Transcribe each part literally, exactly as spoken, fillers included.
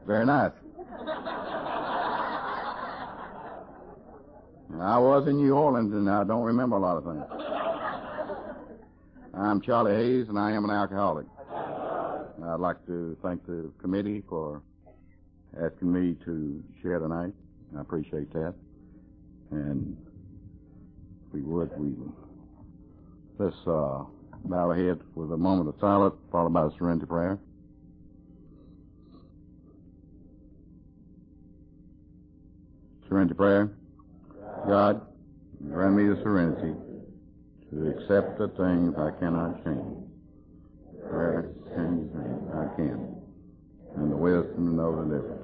Very nice. I was in New Orleans, and I don't remember a lot of things. I'm Charlie Hayes, and I am an alcoholic. I'd like to thank the committee for asking me to share tonight. I appreciate that. And if we would, we let's uh, bow our heads with a moment of silence, followed by a serenity prayer. Serenity prayer. God, grant me the serenity to accept the things I cannot change. Prayer change things I can, and the wisdom to know the difference.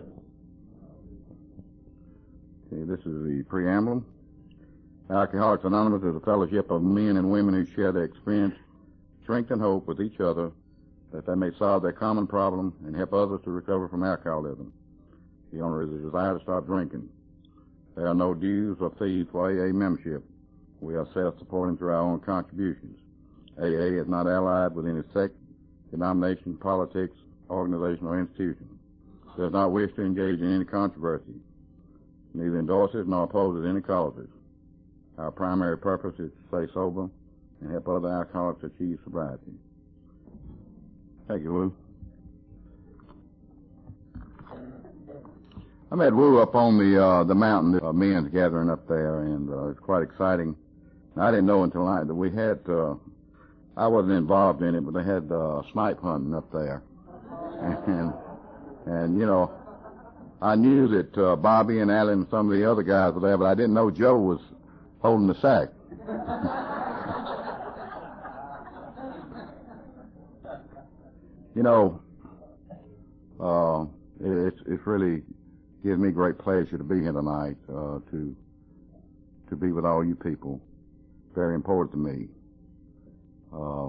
Okay, this is the preamble. Alcoholics Anonymous is a fellowship of men and women who share their experience, strength, and hope with each other that they may solve their common problem and help others to recover from alcoholism. The owner is a desire to stop drinking. There are no dues or fees for A A membership. We are self-supporting through our own contributions. A A is not allied with any sect, denomination, politics, organization, or institution. It does not wish to engage in any controversy. Neither endorses nor opposes any causes. Our primary purpose is to stay sober and help other alcoholics achieve sobriety. Thank you, Lou. I met Wu up on the uh, the mountain. Uh, men's gathering up there, and uh, it's quite exciting. I didn't know until I that we had. Uh, I wasn't involved in it, but they had uh, snipe hunting up there, and and you know, I knew that uh, Bobby and Alan and some of the other guys were there, but I didn't know Joe was holding the sack. You know, uh, it, it's it's really. Gives me great pleasure to be here tonight, uh, to to be with all you people. Very important to me. Uh,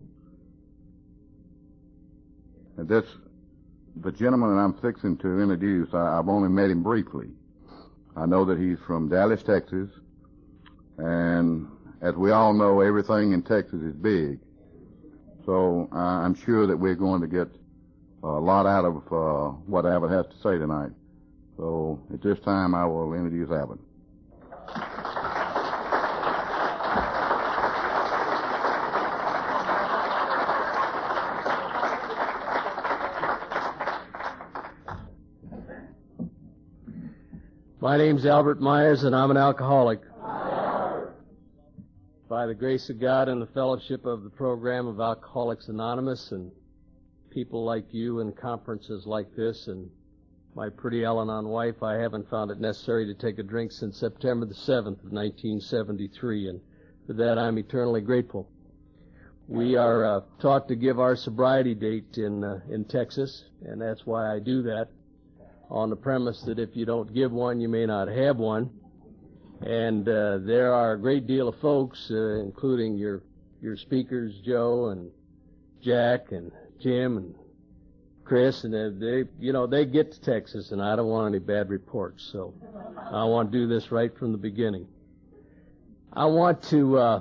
and this, the gentleman that I'm fixing to introduce, I, I've only met him briefly. I know that he's from Dallas, Texas, and as we all know, everything in Texas is big. So uh, I'm sure that we're going to get a lot out of uh, what Abbott has to say tonight. So at this time, I will introduce Abbott. My name's Albert Myers, and I'm an alcoholic. By the grace of God and the fellowship of the program of Alcoholics Anonymous and people like you and conferences like this and my pretty Al-Anon wife, I haven't found it necessary to take a drink since September the seventh of nineteen seventy-three, and for that I'm eternally grateful. We are uh, taught to give our sobriety date in uh, in Texas, and that's why I do that, on the premise that if you don't give one, you may not have one. And uh, there are a great deal of folks, uh, including your your speakers, Joe and Jack and Jim and Chris, and they, you know, they get to Texas, and I don't want any bad reports, so I want to do this right from the beginning. I want to uh,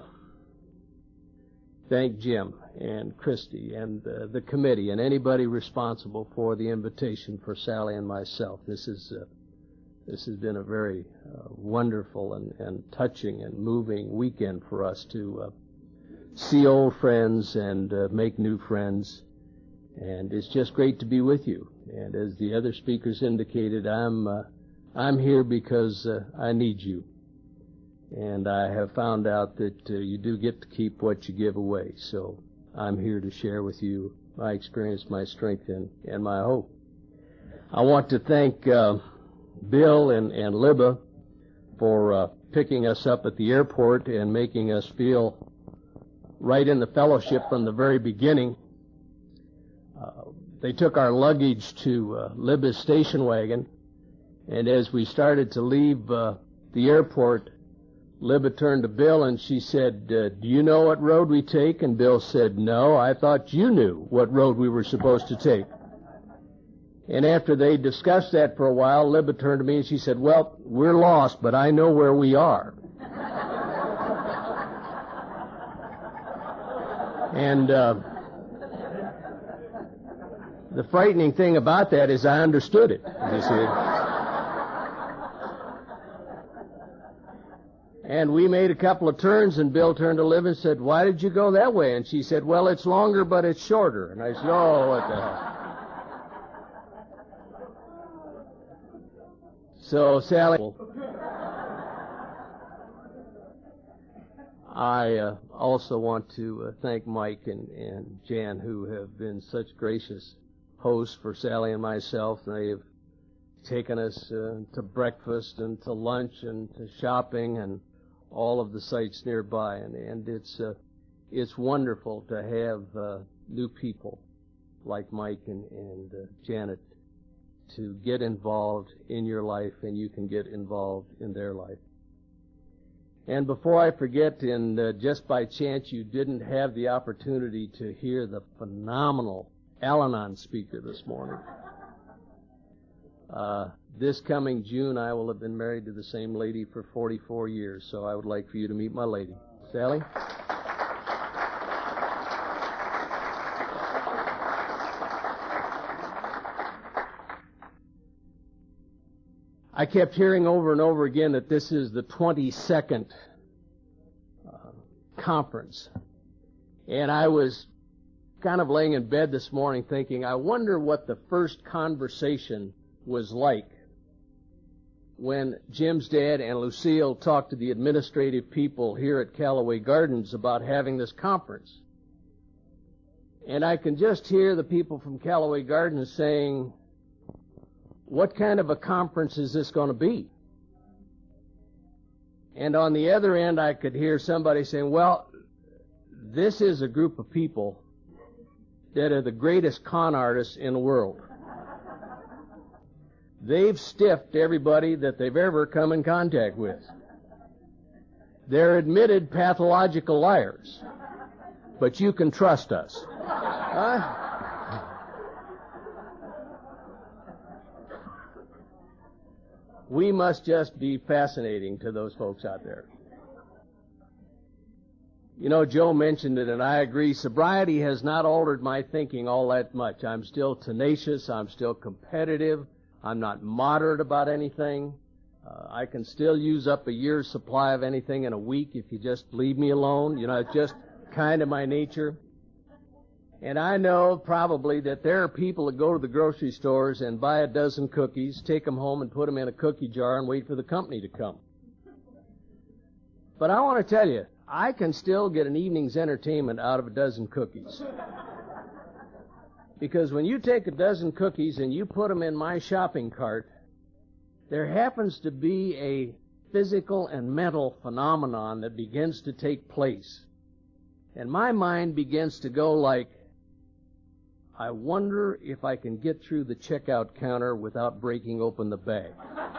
thank Jim and Christy and uh, the committee and anybody responsible for the invitation for Sally and myself. This is uh, this has been a very uh, wonderful and, and touching and moving weekend for us to uh, see old friends and uh, make new friends. And it's just great to be with you. And as the other speakers indicated, I'm uh, I'm here because uh, I need you. And I have found out that uh, you do get to keep what you give away. So I'm here to share with you my experience, my strength, and, and my hope. I want to thank uh, Bill and, and Libba for uh, picking us up at the airport and making us feel right in the fellowship from the very beginning. Uh, they took our luggage to uh, Libba's station wagon, and as we started to leave uh, the airport, Libba turned to Bill and she said, uh, do you know what road we take? And Bill said, no, I thought you knew what road we were supposed to take. And after they discussed that for a while, Libba turned to me and she said, well, we're lost, but I know where we are. And uh, The frightening thing about that is I understood it, you see. And we made a couple of turns, and Bill turned to Liv and said, "Why did you go that way?" And she said, "Well, it's longer, but it's shorter." And I said, "Oh, what the hell." So, Sally, I uh, also want to uh, thank Mike and, and Jan, who have been such gracious hosts for Sally and myself. They have taken us uh, to breakfast and to lunch and to shopping and all of the sites nearby, and, and it's uh, it's wonderful to have uh, new people like Mike and, and uh, Janet to get involved in your life, and you can get involved in their life. And before I forget, and uh, just by chance you didn't have the opportunity to hear the phenomenal Al-Anon speaker this morning. Uh, this coming June, I will have been married to the same lady for forty-four years, so I would like for you to meet my lady. Sally? I kept hearing over and over again that this is the twenty-second uh, conference. And I was kind of laying in bed this morning thinking, I wonder what the first conversation was like when Jim's dad and Lucille talked to the administrative people here at Callaway Gardens about having this conference. And I can just hear the people from Callaway Gardens saying, what kind of a conference is this going to be? And on the other end, I could hear somebody saying, well, this is a group of people that are the greatest con artists in the world. They've stiffed everybody that they've ever come in contact with. They're admitted pathological liars. But you can trust us. Huh? We must just be fascinating to those folks out there. You know, Joe mentioned it, and I agree. Sobriety has not altered my thinking all that much. I'm still tenacious. I'm still competitive. I'm not moderate about anything. Uh, I can still use up a year's supply of anything in a week if you just leave me alone. You know, it's just kind of my nature. And I know probably that there are people that go to the grocery stores and buy a dozen cookies, take them home and put them in a cookie jar and wait for the company to come. But I want to tell you, I can still get an evening's entertainment out of a dozen cookies. Because when you take a dozen cookies and you put them in my shopping cart, there happens to be a physical and mental phenomenon that begins to take place. And my mind begins to go like, I wonder if I can get through the checkout counter without breaking open the bag.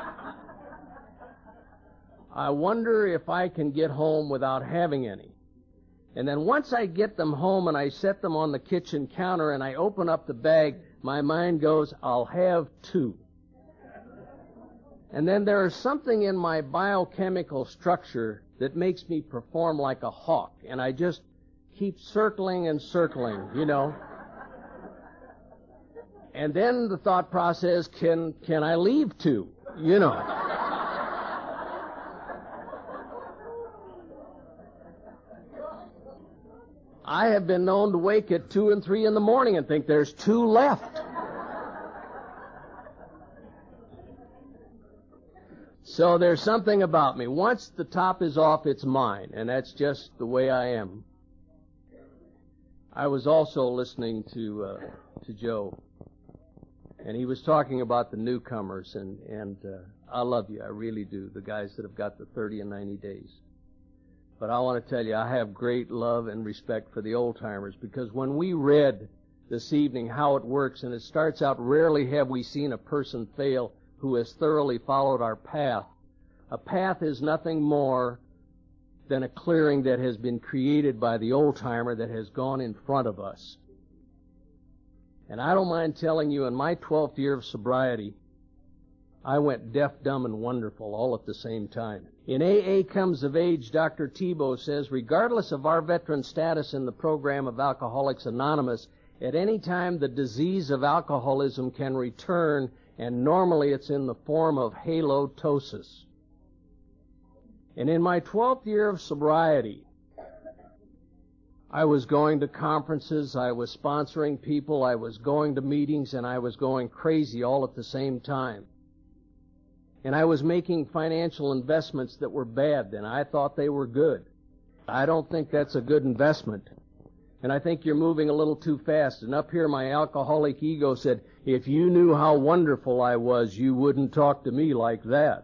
I wonder if I can get home without having any. And then once I get them home and I set them on the kitchen counter and I open up the bag, my mind goes, I'll have two. And then there is something in my biochemical structure that makes me perform like a hawk. And I just keep circling and circling, you know. And then the thought process, can can I leave two? You know. I have been known to wake at two and three in the morning and think there's two left. So there's something about me. Once the top is off, it's mine, and that's just the way I am. I was also listening to uh, to Joe, and he was talking about the newcomers, and, and uh, I love you, I really do, the guys that have got the thirty and ninety days. But I want to tell you, I have great love and respect for the old-timers, because when we read this evening how it works, and it starts out, rarely have we seen a person fail who has thoroughly followed our path. A path is nothing more than a clearing that has been created by the old-timer that has gone in front of us. And I don't mind telling you, in my twelfth year of sobriety, I went deaf, dumb, and wonderful all at the same time. In A A Comes of Age, Doctor Tebow says, regardless of our veteran status in the program of Alcoholics Anonymous, At any time, the disease of alcoholism can return, and normally it's in the form of halitosis. And in my twelfth year of sobriety, I was going to conferences, I was sponsoring people, I was going to meetings, and I was going crazy all at the same time. And I was making financial investments that were bad then. I thought they were good. I don't think that's a good investment. And I think you're moving a little too fast. And up here my alcoholic ego said, if you knew how wonderful I was, you wouldn't talk to me like that.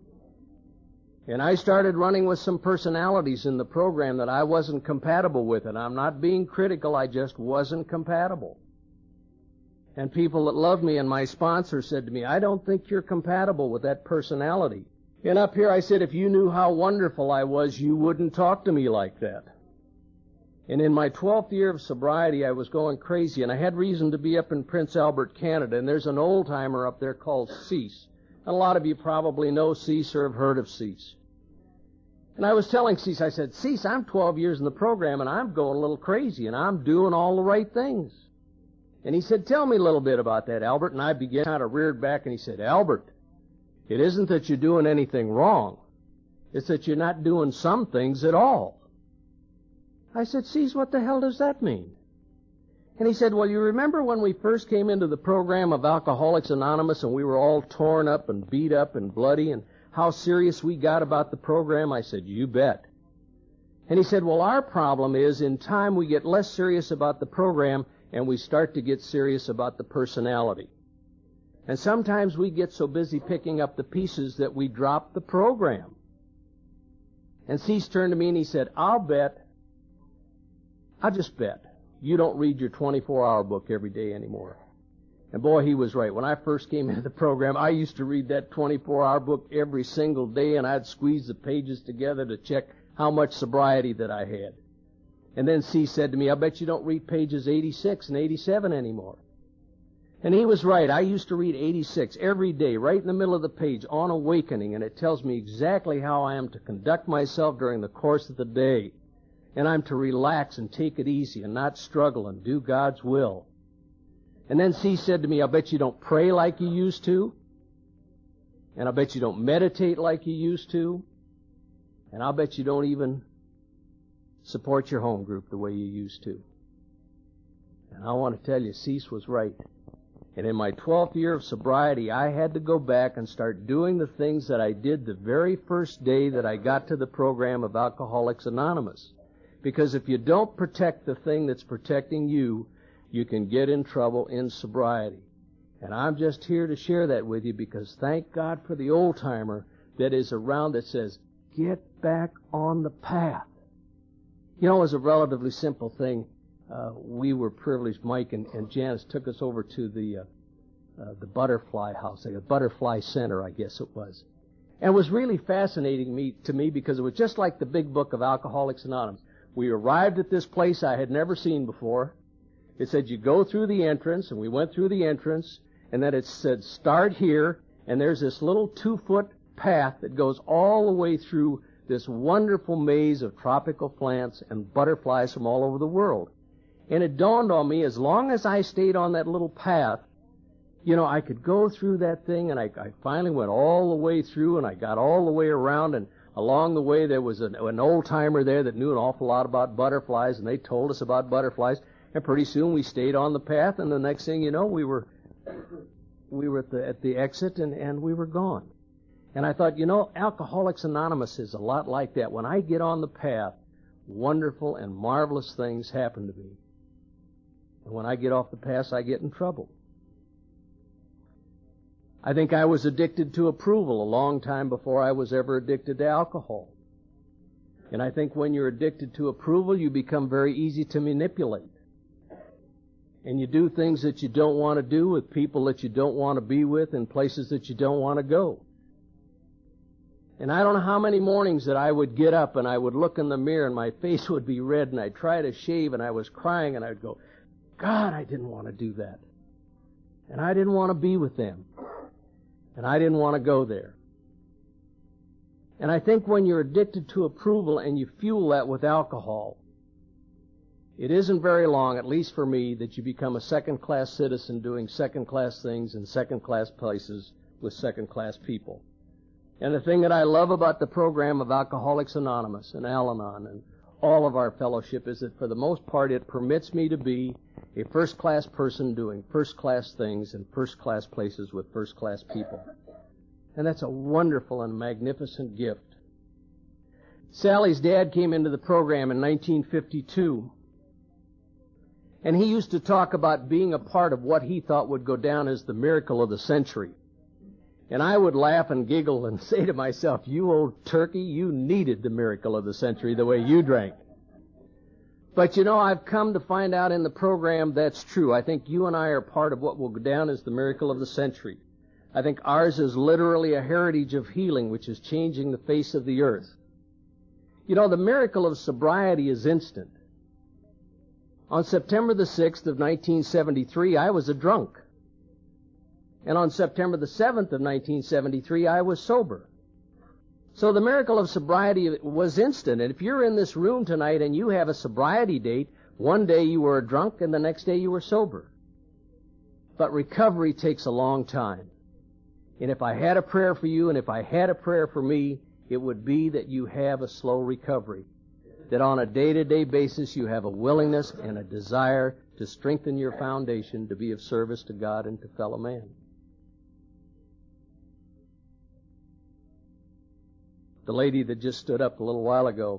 And I started running with some personalities in the program that I wasn't compatible with. And I'm not being critical, I just wasn't compatible. And people that loved me and my sponsor said to me, I don't think you're compatible with that personality. And up here I said, if you knew how wonderful I was, you wouldn't talk to me like that. And in my twelfth year of sobriety, I was going crazy, and I had reason to be up in Prince Albert, Canada, and there's an old-timer up there called Cease. And a lot of you probably know Cease or have heard of Cease. And I was telling Cease, I said, Cease, I'm twelve years in the program, and I'm going a little crazy, and I'm doing all the right things. And he said, tell me a little bit about that, Albert. And I began kind of reared back, and he said, Albert, it isn't that you're doing anything wrong. It's that you're not doing some things at all. I said, Cease, what the hell does that mean? And he said, well, you remember when we first came into the program of Alcoholics Anonymous and we were all torn up and beat up and bloody and how serious we got about the program? I said, you bet. And he said, well, our problem is in time we get less serious about the program and we start to get serious about the personality. And sometimes we get so busy picking up the pieces that we drop the program. And Cease turned to me and he said, I'll bet, I'll just bet, you don't read your twenty-four hour book every day anymore. And boy, he was right. When I first came into the program, I used to read that twenty-four hour book every single day, and I'd squeeze the pages together to check how much sobriety that I had. And then C said to me, I bet you don't read pages eighty-six and eighty-seven anymore. And he was right. I used to read eighty-six every day, right in the middle of the page, on awakening, and it tells me exactly how I am to conduct myself during the course of the day. And I'm to relax and take it easy and not struggle and do God's will. And then C said to me, I bet you don't pray like you used to. And I bet you don't meditate like you used to. And I'll bet you don't even support your home group the way you used to. And I want to tell you, Cease was right. And in my twelfth year of sobriety, I had to go back and start doing the things that I did the very first day that I got to the program of Alcoholics Anonymous. Because if you don't protect the thing that's protecting you, you can get in trouble in sobriety. And I'm just here to share that with you because thank God for the old-timer that is around that says, get back on the path. You know, it was a relatively simple thing. Uh, we were privileged, Mike and, and Janice took us over to the uh, uh, the Butterfly House, like a Butterfly Center, I guess it was. And it was really fascinating me, to me because it was just like the big book of Alcoholics Anonymous. We arrived at this place I had never seen before. It said you go through the entrance, and we went through the entrance, and then it said start here, and there's this little two-foot path that goes all the way through this wonderful maze of tropical plants and butterflies from all over the world. And it dawned on me, as long as I stayed on that little path, you know, I could go through that thing, and I, I finally went all the way through, and I got all the way around, and along the way there was an, an old-timer there that knew an awful lot about butterflies, and they told us about butterflies, and pretty soon we stayed on the path, and the next thing you know, we were we were at the, at the exit, and, and we were gone. And I thought, you know, Alcoholics Anonymous is a lot like that. When I get on the path, wonderful and marvelous things happen to me. And when I get off the path, I get in trouble. I think I was addicted to approval a long time before I was ever addicted to alcohol. And I think when you're addicted to approval, you become very easy to manipulate. And you do things that you don't want to do with people that you don't want to be with in places that you don't want to go. And I don't know how many mornings that I would get up and I would look in the mirror and my face would be red and I'd try to shave and I was crying and I'd go, God, I didn't want to do that. And I didn't want to be with them. And I didn't want to go there. And I think when you're addicted to approval and you fuel that with alcohol, It isn't very long, at least for me, that you become a second-class citizen doing second-class things in second-class places with second-class people. And the thing that I love about the program of Alcoholics Anonymous and Al-Anon and all of our fellowship is that for the most part it permits me to be a first-class person doing first-class things in first-class places with first-class people. And that's a wonderful and magnificent gift. Sally's dad came into the program in nineteen fifty-two, and he used to talk about being a part of what he thought would go down as the miracle of the century. And I would laugh and giggle and say to myself, you old turkey, you needed the miracle of the century the way you drank. But you know, I've come to find out in the program that's true. I think you and I are part of what will go down as the miracle of the century. I think ours is literally a heritage of healing which is changing the face of the earth. You know, the miracle of sobriety is instant. On September the sixth of nineteen seventy-three, I was a drunk. And on September the seventh of nineteen seventy-three, I was sober. So the miracle of sobriety was instant. And if you're in this room tonight and you have a sobriety date, one day you were a drunk and the next day you were sober. But recovery takes a long time. And if I had a prayer for you and if I had a prayer for me, it would be that you have a slow recovery. That on a day-to-day basis you have a willingness and a desire to strengthen your foundation to be of service to God and to fellow man. The lady that just stood up a little while ago,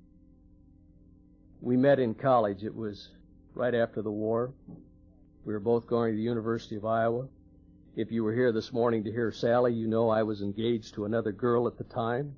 we met in college. It was right after the war. We were both going to the University of Iowa. If you were here this morning to hear Sally, you know I was engaged to another girl at the time.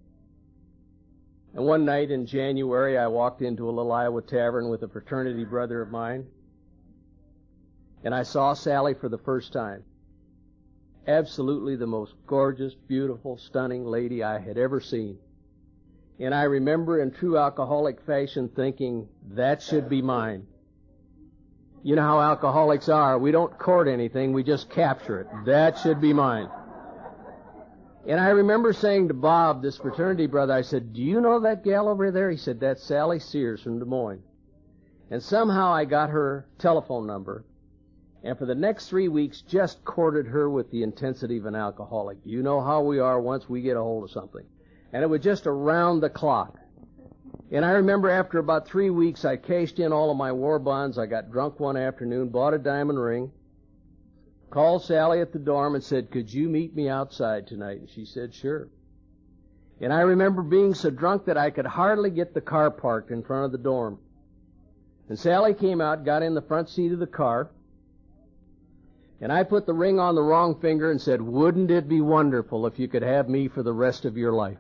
And one night in January, I walked into a little Iowa tavern with a fraternity brother of mine, and I saw Sally for the first time. Absolutely the most gorgeous, beautiful, stunning lady I had ever seen. And I remember in true alcoholic fashion thinking, that should be mine. You know how alcoholics are. We don't court anything, we just capture it. That should be mine. And I remember saying to Bob, this fraternity brother, I said, do you know that gal over there? He said, that's Sally Sears from Des Moines. And somehow I got her telephone number, and for the next three weeks just courted her with the intensity of an alcoholic. You know how we are once we get a hold of something. And it was just around the clock. And I remember after about three weeks, I cashed in all of my war bonds. I got drunk one afternoon, bought a diamond ring, called Sally at the dorm and said, could you meet me outside tonight? And she said, sure. And I remember being so drunk that I could hardly get the car parked in front of the dorm. And Sally came out, got in the front seat of the car, and I put the ring on the wrong finger and said, wouldn't it be wonderful if you could have me for the rest of your life?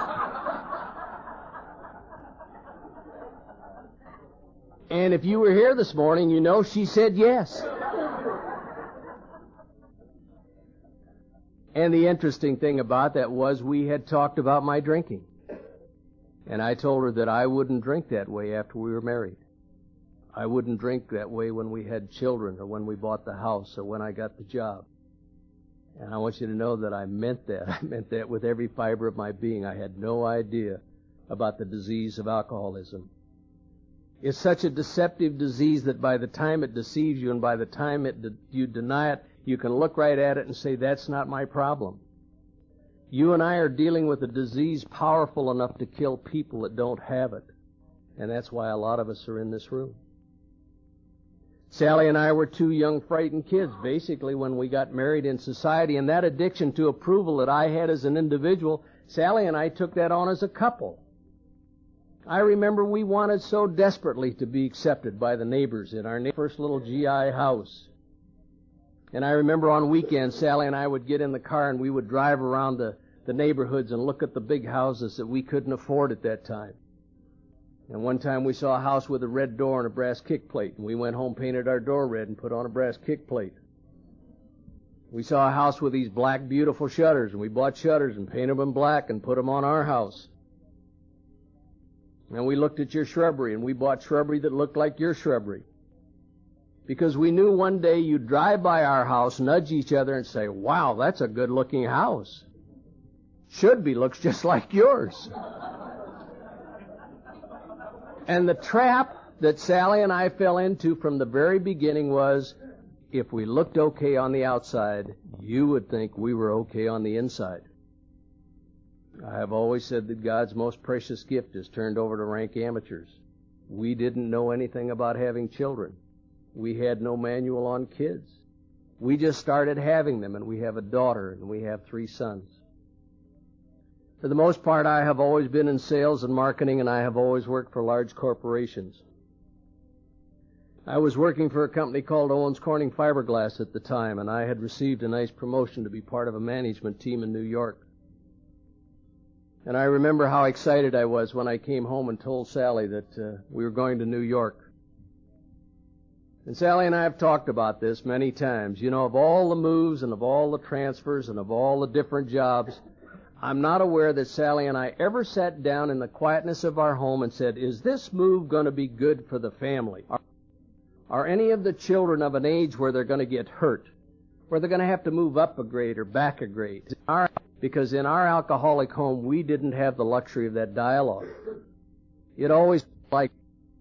And if you were here this morning, you know she said yes. And the interesting thing about that was we had talked about my drinking. And I told her that I wouldn't drink that way after we were married. I wouldn't drink that way when we had children or when we bought the house or when I got the job. And I want you to know that I meant that. I meant that with every fiber of my being. I had no idea about the disease of alcoholism. It's such a deceptive disease that by the time it deceives you and by the time it de- you deny it, you can look right at it and say, that's not my problem. You and I are dealing with a disease powerful enough to kill people that don't have it. And that's why a lot of us are in this room. Sally and I were two young, frightened kids, basically, when we got married in society. And that addiction to approval that I had as an individual, Sally and I took that on as a couple. I remember we wanted so desperately to be accepted by the neighbors in our first little G I house. And I remember on weekends, Sally and I would get in the car and we would drive around the, the neighborhoods and look at the big houses that we couldn't afford at that time. And one time we saw a house with a red door and a brass kick plate, and we went home, painted our door red, and put on a brass kick plate. We saw a house with these black, beautiful shutters, and we bought shutters and painted them black and put them on our house. And we looked at your shrubbery, and we bought shrubbery that looked like your shrubbery. Because we knew one day you'd drive by our house, nudge each other, and say, wow, that's a good-looking house. Should be, looks just like yours. And the trap that Sally and I fell into from the very beginning was, if we looked okay on the outside, you would think we were okay on the inside. I have always said that God's most precious gift is turned over to rank amateurs. We didn't know anything about having children. We had no manual on kids. We just started having them, and we have a daughter, and we have three sons. For the most part, I have always been in sales and marketing, and I have always worked for large corporations. I was working for a company called Owens Corning Fiberglass at the time, and I had received a nice promotion to be part of a management team in New York. And I remember how excited I was when I came home and told Sally that uh, we were going to New York. And Sally and I have talked about this many times. You know, of all the moves and of all the transfers and of all the different jobs, I'm not aware that Sally and I ever sat down in the quietness of our home and said, is this move going to be good for the family? Are, are any of the children of an age where they're going to get hurt, where they're going to have to move up a grade or back a grade? Our, because in our alcoholic home, we didn't have the luxury of that dialogue. It always like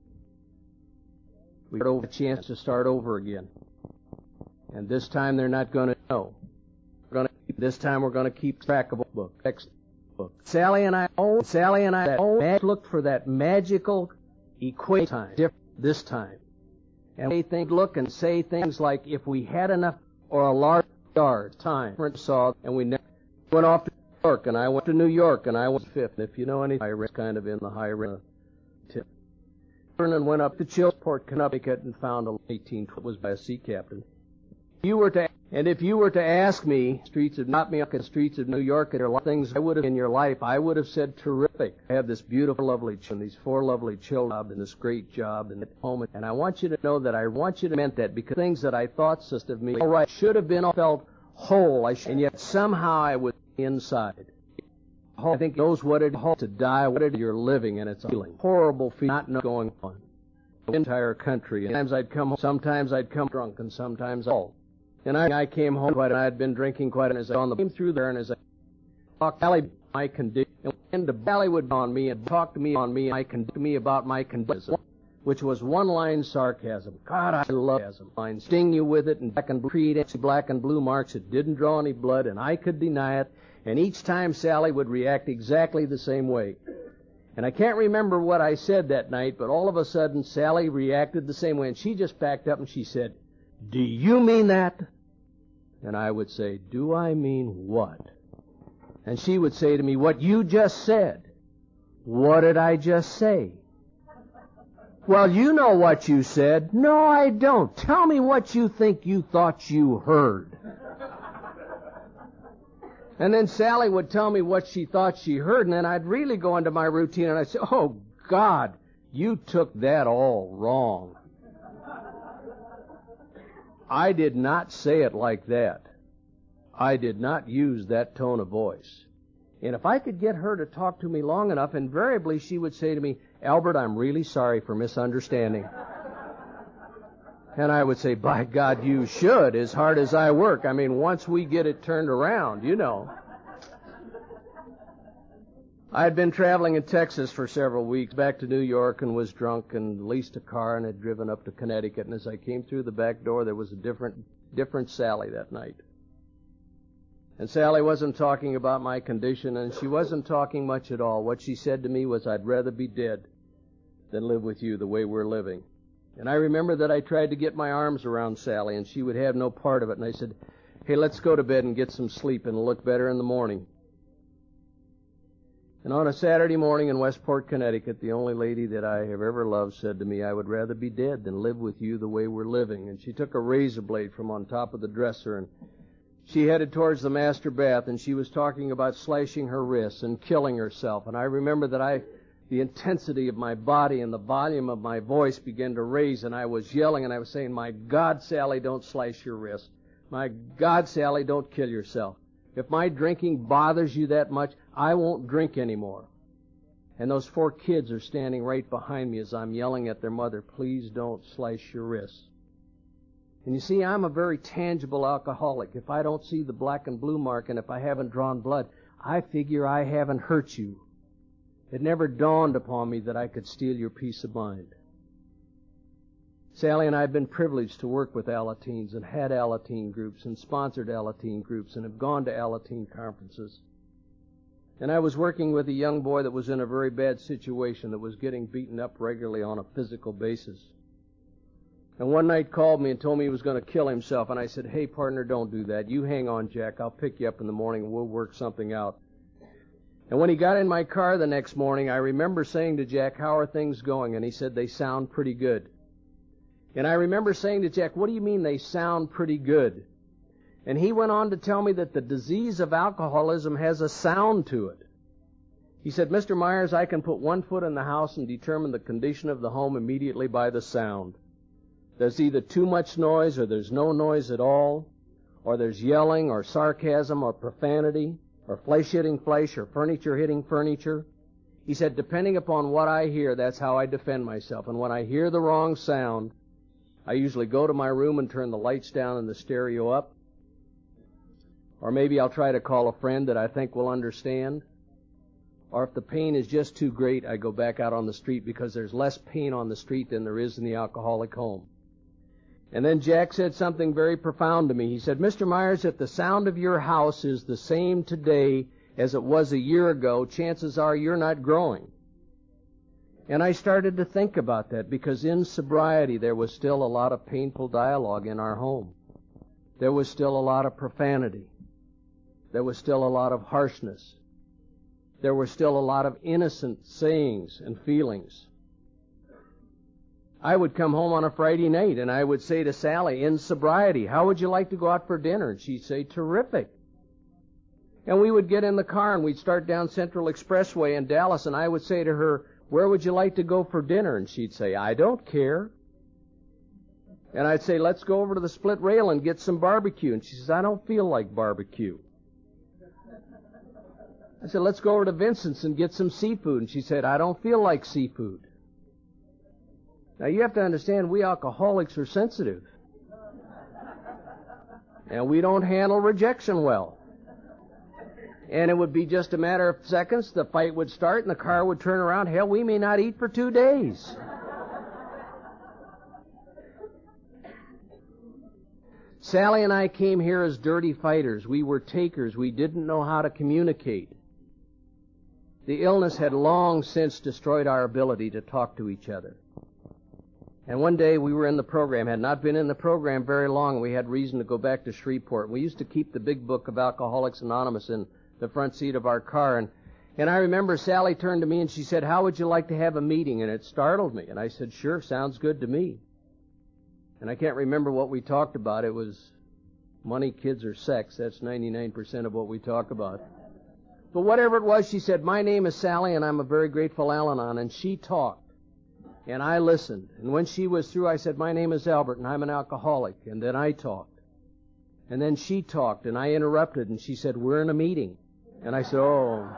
we had a chance to start over again. And this time they're not going to know. We're going to keep, this time we're going to keep track of a book. Next book. Sally and I, oh, Sally and I always looked for that magical equation time, this time. And we think, look and say things like, if we had enough or a large yard time, saw, and we never went off to New York, and I went to New York, and I was fifth. If you know anything, I was kind of in the high rent tip. And went up to Chillport, Connecticut, and found a eighteen was by a sea captain. If you were to, and if you were to ask me, streets of not me up in streets of New York, and there are things I would have in your life, I would have said terrific. I have this beautiful, lovely children, these four lovely children, and this great job, and at home. And I want you to know that I want you to meant that because things that I thought just of me, all right, should have been felt whole, I should, and yet somehow I was inside. I think it knows what it is to die, what it is you're living, and it's a feeling. Horrible feeling, not knowing going on. The entire country. And sometimes I'd come home, sometimes I'd come drunk, and sometimes all. And I, I came home quite, and I had been drinking quite, and as I on the came through there, and as I talked to my condition, and the Valley would on me and talk to me on me, and I con- to me about my condition, which was one-line sarcasm. God, I love sarcasm. Line sting you with it, and black and blue, black and blue marks. It didn't draw any blood, and I could deny it. And each time Sally would react exactly the same way. And I can't remember what I said that night, but all of a sudden Sally reacted the same way, and she just backed up and she said, do you mean that? And I would say, do I mean what? And she would say to me, what you just said. What did I just say? Well, you know what you said. No, I don't. Tell me what you think you thought you heard. And then Sally would tell me what she thought she heard, and then I'd really go into my routine, and I'd say, oh, God, you took that all wrong. I did not say it like that. I did not use that tone of voice. And if I could get her to talk to me long enough, invariably she would say to me, Albert, I'm really sorry for misunderstanding. And I would say, by God, you should, as hard as I work. I mean, once we get it turned around, you know. I had been traveling in Texas for several weeks, back to New York, and was drunk and leased a car and had driven up to Connecticut. And as I came through the back door, there was a different, different Sally that night. And Sally wasn't talking about my condition, and she wasn't talking much at all. What she said to me was, I'd rather be dead than live with you the way we're living. And I remember that I tried to get my arms around Sally, and she would have no part of it. And I said, hey, let's go to bed and get some sleep, and it'll look better in the morning. And on a Saturday morning in Westport, Connecticut, the only lady that I have ever loved said to me, I would rather be dead than live with you the way we're living. And she took a razor blade from on top of the dresser, and she headed towards the master bath, and she was talking about slashing her wrists and killing herself. And I remember that I... the intensity of my body and the volume of my voice began to raise, and I was yelling, and I was saying, my God, Sally, don't slice your wrist. My God, Sally, don't kill yourself. If my drinking bothers you that much, I won't drink anymore. And those four kids are standing right behind me as I'm yelling at their mother, please don't slice your wrists. And you see, I'm a very tangible alcoholic. If I don't see the black and blue mark, and if I haven't drawn blood, I figure I haven't hurt you. It never dawned upon me that I could steal your peace of mind. Sally and I have been privileged to work with Alateens and had Alateen groups and sponsored Alateen groups and have gone to Alateen conferences. And I was working with a young boy that was in a very bad situation, that was getting beaten up regularly on a physical basis. And one night called me and told me he was going to kill himself. And I said, hey, partner, don't do that. You hang on, Jack. I'll pick you up in the morning and we'll work something out. And when he got in my car the next morning, I remember saying to Jack, how are things going? And he said, they sound pretty good. And I remember saying to Jack, what do you mean they sound pretty good? And he went on to tell me that the disease of alcoholism has a sound to it. He said, Mister Myers, I can put one foot in the house and determine the condition of the home immediately by the sound. There's either too much noise or there's no noise at all, or there's yelling or sarcasm or profanity, or flesh hitting flesh or furniture hitting furniture. He said, depending upon what I hear, that's how I defend myself. And when I hear the wrong sound, I usually go to my room and turn the lights down and the stereo up. Or maybe I'll try to call a friend that I think will understand. Or if the pain is just too great, I go back out on the street, because there's less pain on the street than there is in the alcoholic home. And then Jack said something very profound to me. He said, Mister Myers, if the sound of your house is the same today as it was a year ago, chances are you're not growing. And I started to think about that, because in sobriety there was still a lot of painful dialogue in our home. There was still a lot of profanity. There was still a lot of harshness. There were still a lot of innocent sayings and feelings. I would come home on a Friday night and I would say to Sally, in sobriety, how would you like to go out for dinner? And she'd say, terrific. And we would get in the car and we'd start down Central Expressway in Dallas, and I would say to her, where would you like to go for dinner? And she'd say, I don't care. And I'd say, let's go over to the Split Rail and get some barbecue. And she says, I don't feel like barbecue. I said, let's go over to Vincent's and get some seafood. And she said, I don't feel like seafood. Now, you have to understand, we alcoholics are sensitive. And we don't handle rejection well. And it would be just a matter of seconds, the fight would start and the car would turn around. Hell, we may not eat for two days. Sally and I came here as dirty fighters. We were takers. We didn't know how to communicate. The illness had long since destroyed our ability to talk to each other. And one day we were in the program, had not been in the program very long, and we had reason to go back to Shreveport. We used to keep the big book of Alcoholics Anonymous in the front seat of our car, and, and I remember Sally turned to me and she said, how would you like to have a meeting? And it startled me, and I said, sure, sounds good to me. And I can't remember what we talked about. It was money, kids, or sex. That's ninety-nine percent of what we talk about. But whatever it was, she said, my name is Sally, and I'm a very grateful Al-Anon. And she talked, and I listened. And when she was through, I said, my name is Albert, and I'm an alcoholic. And then I talked. And then she talked, and I interrupted, and she said, we're in a meeting. And I said, oh.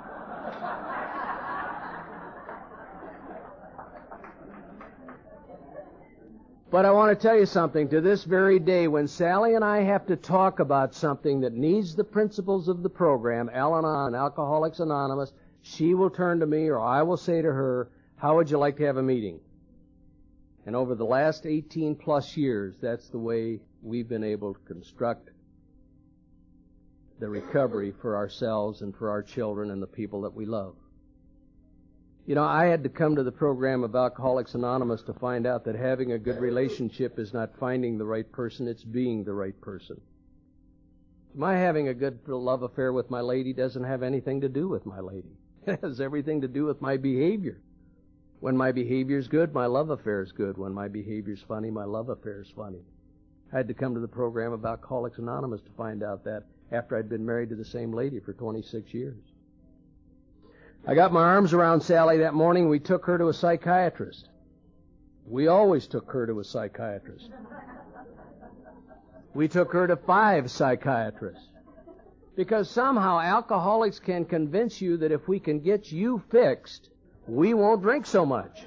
But I want to tell you something. To this very day, when Sally and I have to talk about something that needs the principles of the program, Al-Anon, Alcoholics Anonymous, she will turn to me, or I will say to her, how would you like to have a meeting? And over the last eighteen plus years, that's the way we've been able to construct the recovery for ourselves and for our children and the people that we love. You know, I had to come to the program of Alcoholics Anonymous to find out that having a good relationship is not finding the right person, it's being the right person. My having a good love affair with my lady doesn't have anything to do with my lady. It has everything to do with my behavior. When my behavior's good, my love affair is good. When my behavior's funny, my love affair is funny. I had to come to the program of Alcoholics Anonymous to find out that after I'd been married to the same lady for twenty-six years. I got my arms around Sally that morning. We took her to a psychiatrist. We always took her to a psychiatrist. We took her to five psychiatrists. Because somehow alcoholics can convince you that if we can get you fixed, we won't drink so much.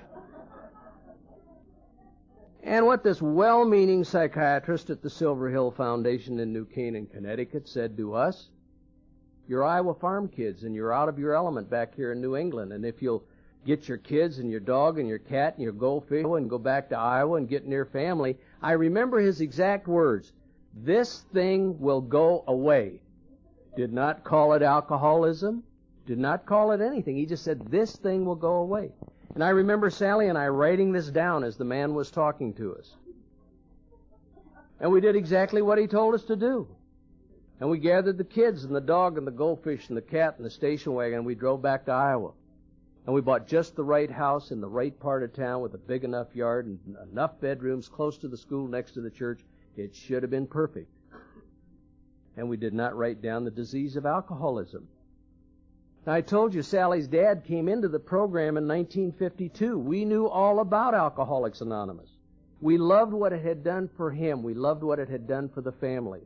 And what this well-meaning psychiatrist at the Silver Hill Foundation in New Canaan, Connecticut, said to us, you're Iowa farm kids, and you're out of your element back here in New England, and if you'll get your kids and your dog and your cat and your goldfish and go back to Iowa and get near family. I remember his exact words. This thing will go away. Did not call it alcoholism. Did not call it anything. He just said, this thing will go away. And I remember Sally and I writing this down as the man was talking to us. And we did exactly what he told us to do. And we gathered the kids and the dog and the goldfish and the cat and the station wagon, and we drove back to Iowa. And we bought just the right house in the right part of town with a big enough yard and enough bedrooms close to the school next to the church. It should have been perfect. And we did not write down the disease of alcoholism. Now, I told you Sally's dad came into the program in nineteen fifty-two. We knew all about Alcoholics Anonymous. We loved what it had done for him. We loved what it had done for the family.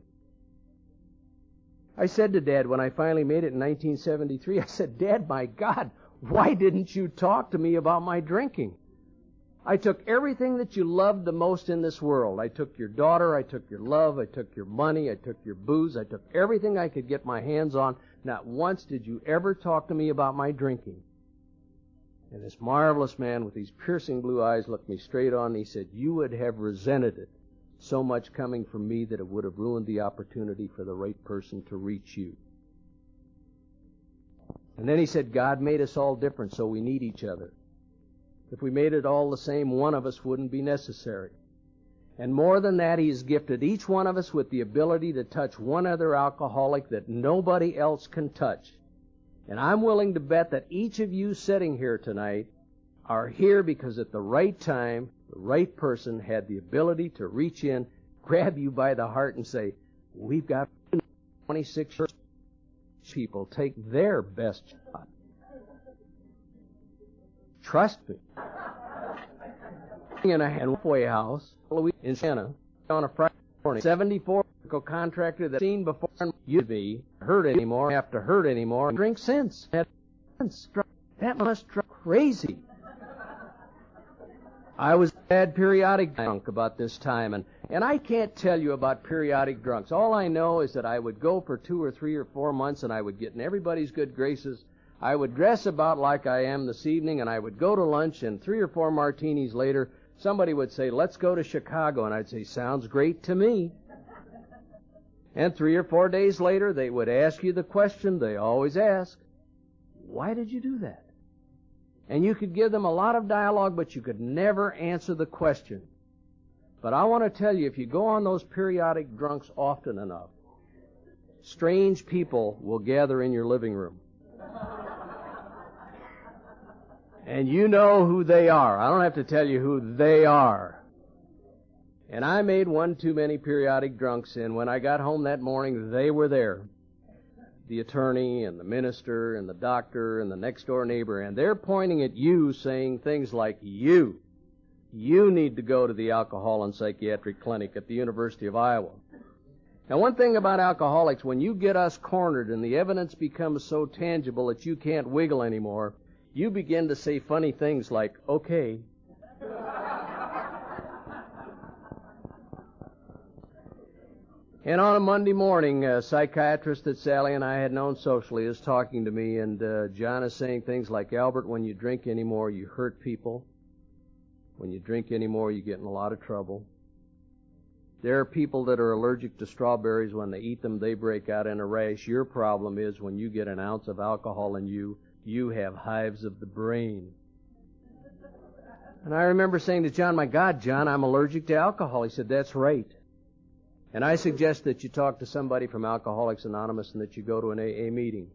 I said to Dad when I finally made it in nineteen seventy-three, I said, Dad, my God, why didn't you talk to me about my drinking? I took everything that you loved the most in this world. I took your daughter, I took your love, I took your money, I took your booze, I took everything I could get my hands on. Not once did you ever talk to me about my drinking. And this marvelous man with these piercing blue eyes looked me straight on and he said, you would have resented it so much coming from me that it would have ruined the opportunity for the right person to reach you. And then he said, God made us all different, so we need each other. If we made it all the same, one of us wouldn't be necessary. And more than that, He has gifted each one of us with the ability to touch one other alcoholic that nobody else can touch. And I'm willing to bet that each of you sitting here tonight are here because at the right time, the right person had the ability to reach in, grab you by the heart and say, we've got twenty-six people take their best shot. Trust me. In a halfway house in Santa on a Friday morning, seventy-four contractor that seen before you'd be hurt anymore, have to hurt anymore, and drink since. That must drive crazy. I was a bad periodic drunk about this time, and, and I can't tell you about periodic drunks. All I know is that I would go for two or three or four months, and I would get in everybody's good graces. I would dress about like I am this evening, and I would go to lunch, and three or four martinis later, somebody would say, let's go to Chicago, and I'd say, sounds great to me. And three or four days later, they would ask you the question they always ask, why did you do that? And you could give them a lot of dialogue, but you could never answer the question. But I want to tell you, if you go on those periodic drunks often enough, strange people will gather in your living room. And you know who they are. I don't have to tell you who they are. And I made one too many periodic drunks, and when I got home that morning, they were there. The attorney and the minister and the doctor and the next-door neighbor, and they're pointing at you saying things like, you, you need to go to the alcohol and psychiatric clinic at the University of Iowa. Now, one thing about alcoholics, when you get us cornered and the evidence becomes so tangible that you can't wiggle anymore, you begin to say funny things like, okay. And on a Monday morning, a psychiatrist that Sally and I had known socially is talking to me, and uh, John is saying things like, Albert, when you drink anymore, you hurt people. When you drink anymore, you get in a lot of trouble. There are people that are allergic to strawberries. When they eat them, they break out in a rash. Your problem is when you get an ounce of alcohol in you, you have hives of the brain. And I remember saying to John, my God, John, I'm allergic to alcohol. He said, that's right. And I suggest that you talk to somebody from Alcoholics Anonymous and that you go to an A A meeting.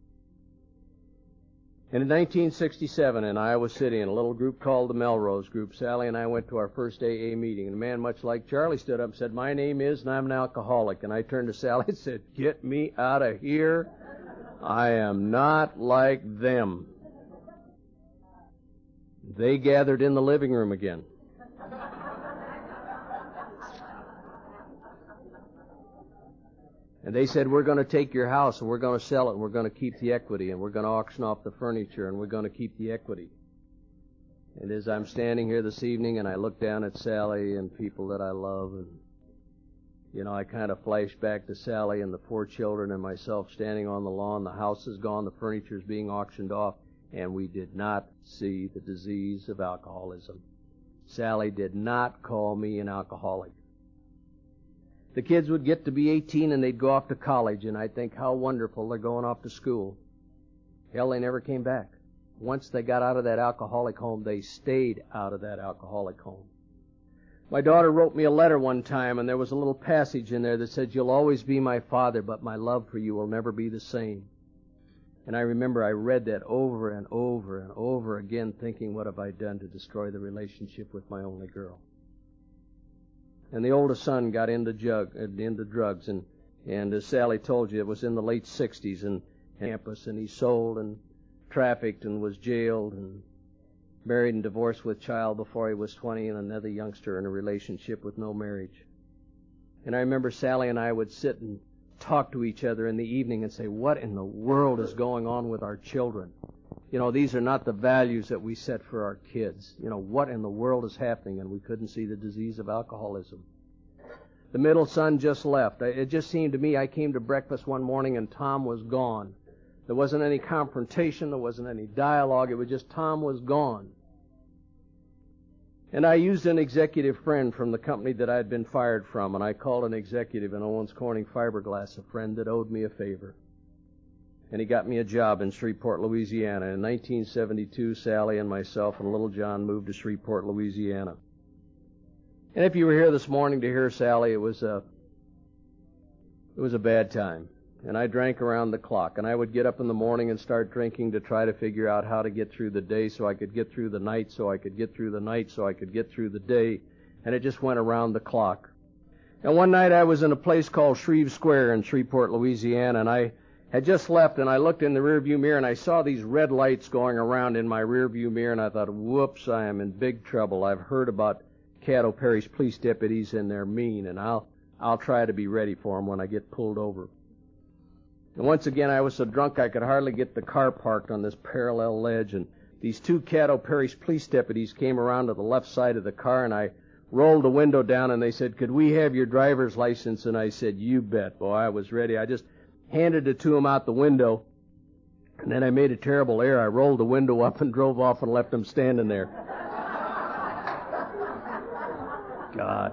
And in nineteen sixty-seven in Iowa City, in a little group called the Melrose Group, Sally and I went to our first A A meeting. And a man much like Charlie stood up and said, my name is, and I'm an alcoholic. And I turned to Sally and said, get me out of here. I am not like them. They gathered in the living room again. And they said, we're going to take your house and we're going to sell it and we're going to keep the equity and we're going to auction off the furniture and we're going to keep the equity. And as I'm standing here this evening and I look down at Sally and people that I love, and, you know, I kind of flash back to Sally and the four children and myself standing on the lawn. The house is gone, the furniture is being auctioned off, and we did not see the disease of alcoholism. Sally did not call me an alcoholic. The kids would get to be eighteen and they'd go off to college, and I'd think how wonderful they're going off to school. Hell, they never came back. Once they got out of that alcoholic home, they stayed out of that alcoholic home. My daughter wrote me a letter one time, and there was a little passage in there that said, "You'll always be my father, but my love for you will never be the same." And I remember I read that over and over and over again, thinking, what have I done to destroy the relationship with my only girl? And the oldest son got into, jug, into drugs, and, and as Sally told you, it was in the late sixties, and campus, and he sold and trafficked and was jailed and married and divorced with child before he was twenty, and another youngster in a relationship with no marriage. And I remember Sally and I would sit and talk to each other in the evening and say, what in the world is going on with our children? You know, these are not the values that we set for our kids. You know, what in the world is happening? And we couldn't see the disease of alcoholism. The middle son just left. It just seemed to me, I came to breakfast one morning and Tom was gone. There wasn't any confrontation. There wasn't any dialogue. It was just Tom was gone. And I used an executive friend from the company that I'd been fired from, and I called an executive in Owens Corning Fiberglass, a friend that owed me a favor. And he got me a job in Shreveport, Louisiana. In nineteen seventy-two, Sally and myself and little John moved to Shreveport, Louisiana. And if you were here this morning to hear Sally, it was a, it was a bad time. And I drank around the clock. And I would get up in the morning and start drinking to try to figure out how to get through the day so I could get through the night, so I could get through the night, so I could get through the day. And it just went around the clock. And one night I was in a place called Shreve Square in Shreveport, Louisiana, and I had just left, and I looked in the rearview mirror, and I saw these red lights going around in my rearview mirror, and I thought, whoops, I am in big trouble. I've heard about Caddo Parish police deputies, and they're mean, and I'll I'll try to be ready for them when I get pulled over. And once again, I was so drunk I could hardly get the car parked on this parallel ledge, and these two Caddo Parish police deputies came around to the left side of the car, and I rolled the window down, and they said, "Could we have your driver's license?" And I said, "You bet." Boy, I was ready. I just handed it to them out the window, and then I made a terrible error. I rolled the window up and drove off and left them standing there. God.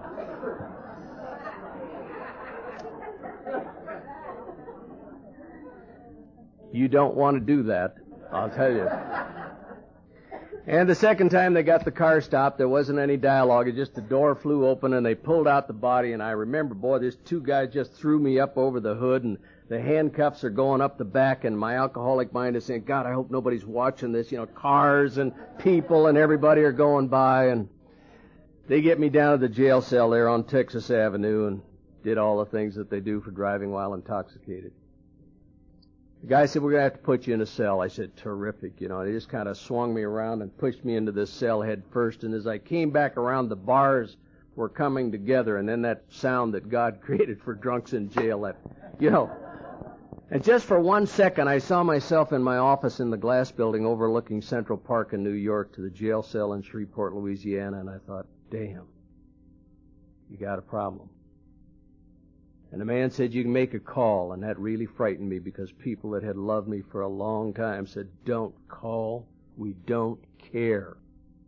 You don't want to do that, I'll tell you. And the second time they got the car stopped, there wasn't any dialogue. It just the door flew open and they pulled out the body. And I remember, boy, these two guys just threw me up over the hood, and the handcuffs are going up the back. And my alcoholic mind is saying, God, I hope nobody's watching this. You know, cars and people and everybody are going by. And they get me down to the jail cell there on Texas Avenue and did all the things that they do for driving while intoxicated. The guy said, "We're going to have to put you in a cell." I said, "Terrific." You know, they just kind of swung me around and pushed me into this cell head first. And as I came back around, the bars were coming together. And then that sound that God created for drunks in jail, that, you know. And just for one second, I saw myself in my office in the glass building overlooking Central Park in New York to the jail cell in Shreveport, Louisiana. And I thought, damn, you got a problem. And the man said, "You can make a call." And that really frightened me, because people that had loved me for a long time said, "Don't call. We don't care."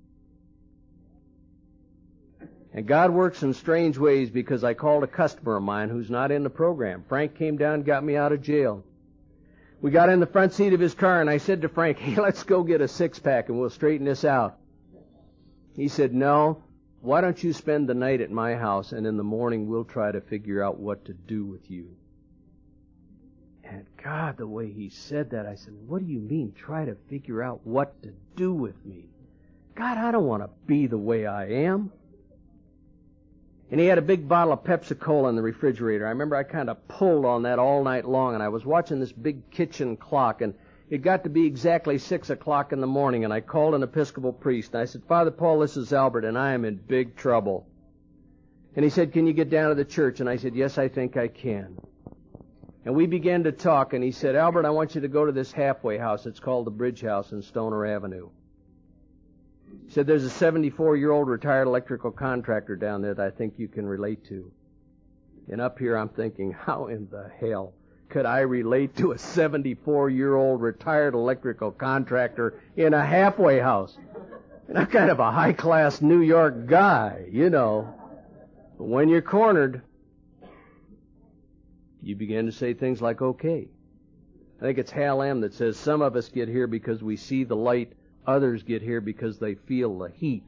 And God works in strange ways, because I called a customer of mine who's not in the program. Frank came down and got me out of jail. We got in the front seat of his car, and I said to Frank, "Hey, let's go get a six-pack and we'll straighten this out." He said, "No. Why don't you spend the night at my house, and in the morning we'll try to figure out what to do with you." And God, the way he said that, I said, "What do you mean, try to figure out what to do with me? God, I don't want to be the way I am." And he had a big bottle of Pepsi-Cola in the refrigerator. I remember I kind of pulled on that all night long, and I was watching this big kitchen clock, and it got to be exactly six o'clock in the morning, and I called an Episcopal priest, and I said, "Father Paul, this is Albert, and I am in big trouble." And he said, "Can you get down to the church?" And I said, "Yes, I think I can." And we began to talk, and he said, "Albert, I want you to go to this halfway house. It's called the Bridge House in Stoner Avenue." He said, "There's a seventy-four-year-old retired electrical contractor down there that I think you can relate to." And up here I'm thinking, how in the hell could I relate to a seventy-four-year-old retired electrical contractor in a halfway house? And I'm kind of a high-class New York guy, you know. But when you're cornered, you begin to say things like, okay. I think it's Hal M. that says, some of us get here because we see the light, others get here because they feel the heat.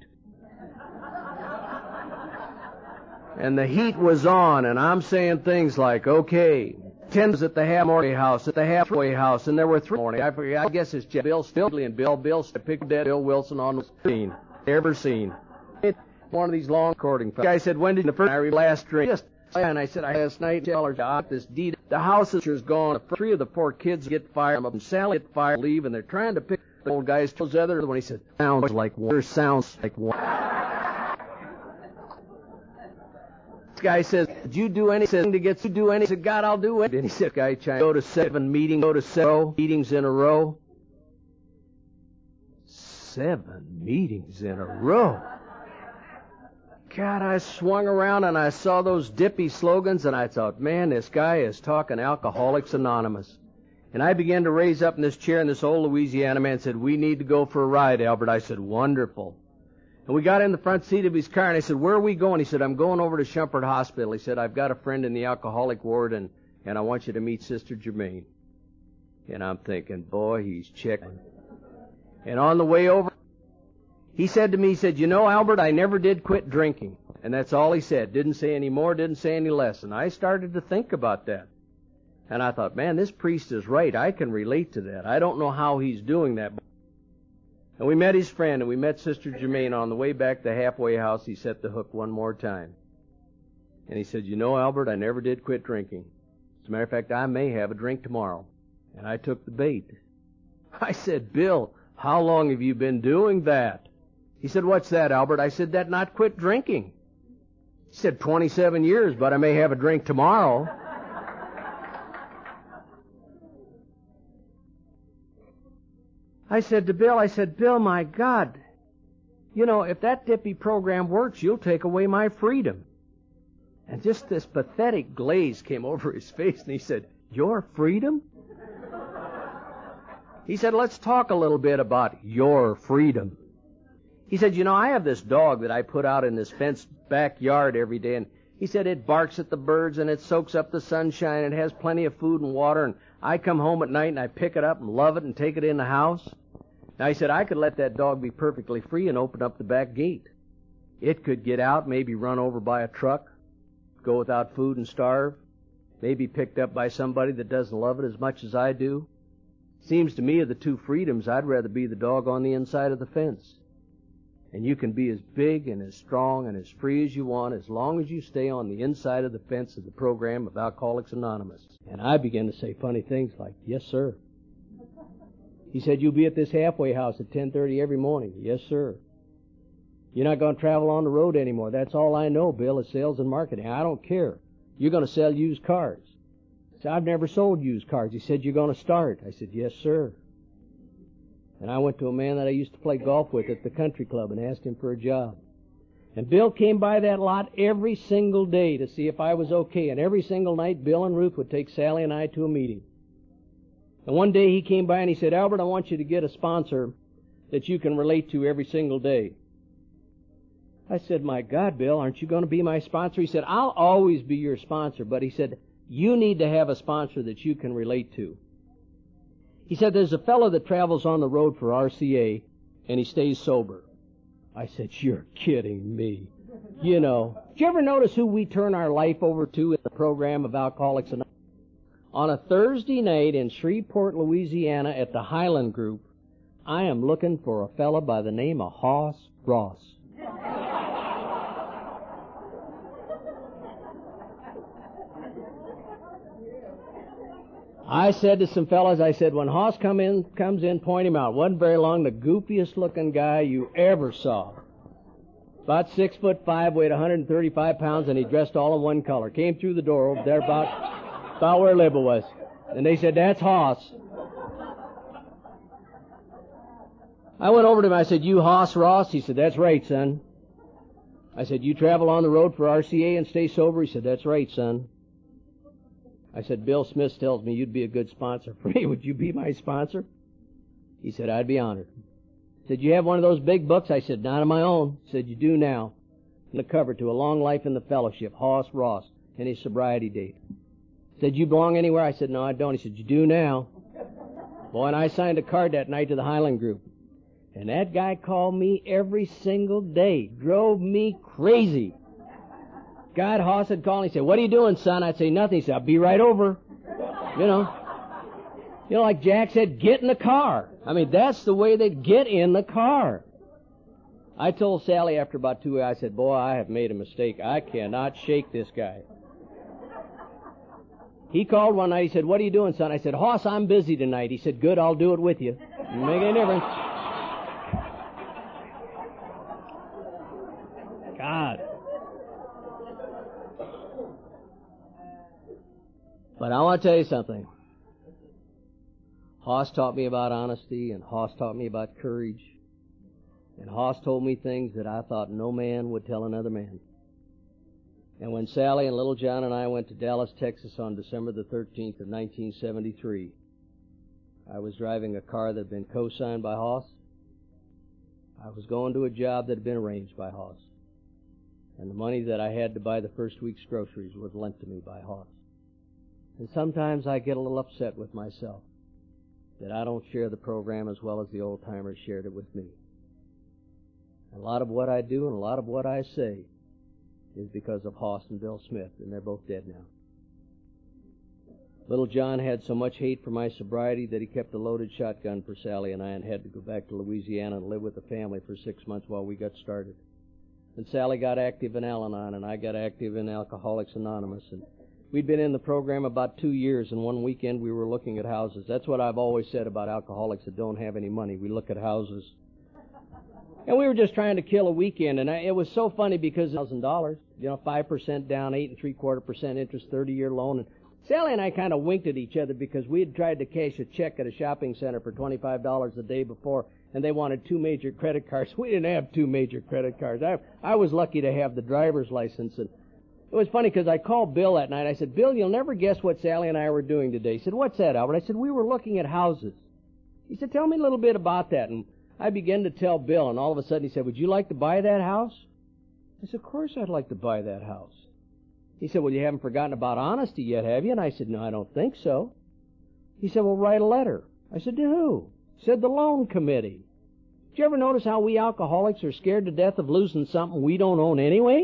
And the heat was on, and I'm saying things like, okay, Tim's at the halfway house, at the halfway house, and there were three morning. I, forget, I guess it's Jeff, Bill Stilly and Bill. Bill picked dead Bill Wilson on the scene. Ever seen. It, one of these long recording fellas. The guy said, when did the first I last drink? Just, and I said, I last night, tell her, got this deed. The house is gone. Three of the four kids get fired. And Sally get fired, leave, and they're trying to pick the old guy's toes. The other one, he said, sounds like one. Sounds like one. This guy says, did you do anything to get to do anything? He said, God, I'll do it. And he said, guy, trying to go to seven meetings, go to seven meetings in a row. Seven meetings in a row. God, I swung around and I saw those dippy slogans and I thought, man, this guy is talking Alcoholics Anonymous. And I began to raise up in this chair, and this old Louisiana man said, we need to go for a ride, Albert. I said, wonderful. And we got in the front seat of his car, and I said, where are we going? He said, I'm going over to Shumpert Hospital. He said, I've got a friend in the alcoholic ward, and, and I want you to meet Sister Germaine. And I'm thinking, boy, he's checking. And on the way over, he said to me, he said, you know, Albert, I never did quit drinking. And that's all he said. Didn't say any more, didn't say any less. And I started to think about that. And I thought, man, this priest is right. I can relate to that. I don't know how he's doing that. And we met his friend, and we met Sister Germaine. On the way back to the halfway house, he set the hook one more time. And he said, you know, Albert, I never did quit drinking. As a matter of fact, I may have a drink tomorrow. And I took the bait. I said, Bill, how long have you been doing that? He said, what's that, Albert? I said, that not quit drinking. He said, twenty-seven years, but I may have a drink tomorrow. I said to Bill, I said, Bill, my God, you know, if that Dippy program works, you'll take away my freedom. And just this pathetic glaze came over his face, and he said, your freedom? He said, let's talk a little bit about your freedom. He said, you know, I have this dog that I put out in this fenced backyard every day, and he said it barks at the birds, and it soaks up the sunshine, and it has plenty of food and water, and I come home at night, and I pick it up and love it and take it in the house. Now, he said, I could let that dog be perfectly free and open up the back gate. It could get out, maybe run over by a truck, go without food and starve, maybe picked up by somebody that doesn't love it as much as I do. Seems to me of the two freedoms, I'd rather be the dog on the inside of the fence. And you can be as big and as strong and as free as you want as long as you stay on the inside of the fence of the program of Alcoholics Anonymous. And I began to say funny things like, yes, sir. He said, you'll be at this halfway house at ten thirty every morning. Yes, sir. You're not going to travel on the road anymore. That's all I know, Bill, is sales and marketing. I don't care. You're going to sell used cars. I said, I've never sold used cars. He said, you're going to start. I said, yes, sir. And I went to a man that I used to play golf with at the country club and asked him for a job. And Bill came by that lot every single day to see if I was okay. And every single night, Bill and Ruth would take Sally and I to a meeting. And one day he came by and he said, Albert, I want you to get a sponsor that you can relate to every single day. I said, my God, Bill, aren't you going to be my sponsor? He said, I'll always be your sponsor. But he said, you need to have a sponsor that you can relate to. He said, there's a fellow that travels on the road for R C A, and he stays sober. I said, you're kidding me. You know, did you ever notice who we turn our life over to in the program of Alcoholics Anonymous? On a Thursday night in Shreveport, Louisiana, at the Highland Group, I am looking for a fellow by the name of Hoss Ross. I said to some fellas, I said, when Hoss come in, comes in, point him out. Wasn't very long, the goofiest looking guy you ever saw. About six foot five, weighed one hundred thirty-five pounds, and he dressed all in one color. Came through the door over there about, about where Libba was. And they said, that's Hoss. I went over to him, I said, you Hoss Ross? He said, that's right, son. I said, you travel on the road for R C A and stay sober? He said, that's right, son. I said, Bill Smith tells me you'd be a good sponsor for me. Would you be my sponsor? He said, I'd be honored. He said, you have one of those big books? I said, not of my own. He said, you do now. And the cover to A Long Life in the Fellowship, Hoss Ross, and his sobriety date. He said, you belong anywhere? I said, no, I don't. He said, you do now. Boy, and I signed a card that night to the Highland Group. And that guy called me every single day. Drove me crazy. God, Hoss had called and he said, what are you doing, son? I'd say nothing. He said, I'll be right over. You know. You know, like Jack said, get in the car. I mean, that's the way they'd get in the car. I told Sally after about two hours, I said, boy, I have made a mistake. I cannot shake this guy. He called one night. He said, what are you doing, son? I said, Hoss, I'm busy tonight. He said, good, I'll do it with you. Doesn't make any difference. God. But I want to tell you something. Hoss taught me about honesty, and Hoss taught me about courage. And Hoss told me things that I thought no man would tell another man. And when Sally and Little John and I went to Dallas, Texas on December the thirteenth of nineteen seventy-three, I was driving a car that had been co-signed by Hoss. I was going to a job that had been arranged by Hoss. And the money that I had to buy the first week's groceries was lent to me by Hoss. And sometimes I get a little upset with myself that I don't share the program as well as the old-timers shared it with me. A lot of what I do and a lot of what I say is because of Hoss and Bill Smith, and they're both dead now. Little John had so much hate for my sobriety that he kept a loaded shotgun for Sally and I and had to go back to Louisiana and live with the family for six months while we got started. And Sally got active in Al-Anon, and I got active in Alcoholics Anonymous, and we'd been in the program about two years, and one weekend we were looking at houses. That's what I've always said about alcoholics that don't have any money. We look at houses. And we were just trying to kill a weekend, and I, it was so funny because one thousand dollars, you know, five percent down, eight and three quarter percent interest, thirty-year loan. And Sally and I kind of winked at each other because we had tried to cash a check at a shopping center for twenty-five dollars the day before, and they wanted two major credit cards. We didn't have two major credit cards. I, I was lucky to have the driver's license, and it was funny because I called Bill that night. I said, Bill, you'll never guess what Sally and I were doing today. He said, what's that, Albert? I said, we were looking at houses. He said, tell me a little bit about that. And I began to tell Bill, and all of a sudden he said, would you like to buy that house? I said, of course I'd like to buy that house. He said, well, you haven't forgotten about honesty yet, have you? And I said, no, I don't think so. He said, well, write a letter. I said, to who? He said, the loan committee. Did you ever notice how we alcoholics are scared to death of losing something we don't own anyway?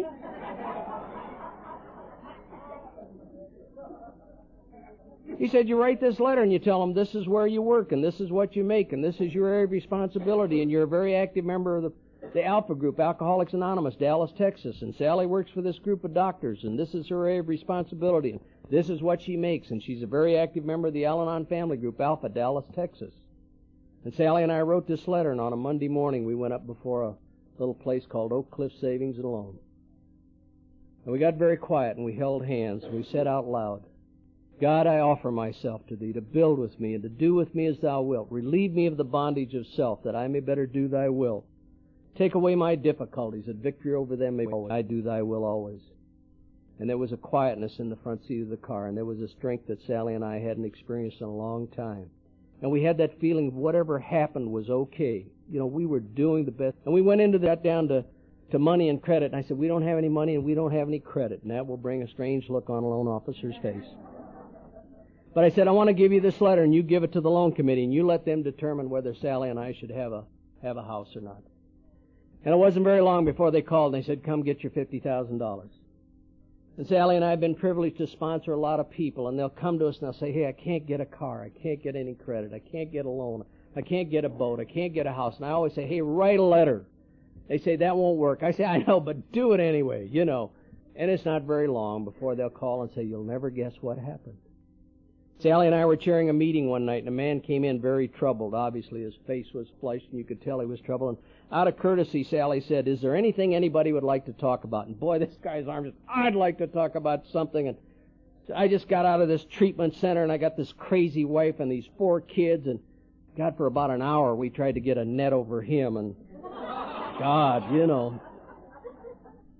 He said, you write this letter and you tell them this is where you work and this is what you make and this is your area of responsibility and you're a very active member of the, the Alpha Group, Alcoholics Anonymous, Dallas, Texas, and Sally works for this group of doctors and this is her area of responsibility and this is what she makes and she's a very active member of the Al-Anon Family Group, Alpha, Dallas, Texas. And Sally and I wrote this letter, and on a Monday morning we went up before a little place called Oak Cliff Savings and Loan. And we got very quiet and we held hands and we said out loud, God, I offer myself to Thee to build with me and to do with me as Thou wilt. Relieve me of the bondage of self that I may better do Thy will. Take away my difficulties that victory over them may always. I do Thy will always. And there was a quietness in the front seat of the car, and there was a strength that Sally and I hadn't experienced in a long time. And we had that feeling of whatever happened was okay. You know, we were doing the best. And we went into that down to, to money and credit, and I said, we don't have any money and we don't have any credit. And that will bring a strange look on a loan officer's face. But I said, I want to give you this letter, and you give it to the loan committee, and you let them determine whether Sally and I should have a have a house or not. And it wasn't very long before they called, and they said, come get your fifty thousand dollars. And Sally and I have been privileged to sponsor a lot of people, and they'll come to us and they'll say, hey, I can't get a car, I can't get any credit, I can't get a loan, I can't get a boat, I can't get a house. And I always say, hey, write a letter. They say, that won't work. I say, I know, but do it anyway, you know. And it's not very long before they'll call and say, you'll never guess what happened. Sally and I were chairing a meeting one night, and a man came in very troubled. Obviously, his face was flushed, and you could tell he was troubled. And out of courtesy, Sally said, is there anything anybody would like to talk about? And boy, this guy's arm just, I'd like to talk about something. And I just got out of this treatment center, and I got this crazy wife and these four kids, and God, for about an hour, we tried to get a net over him, and God, you know.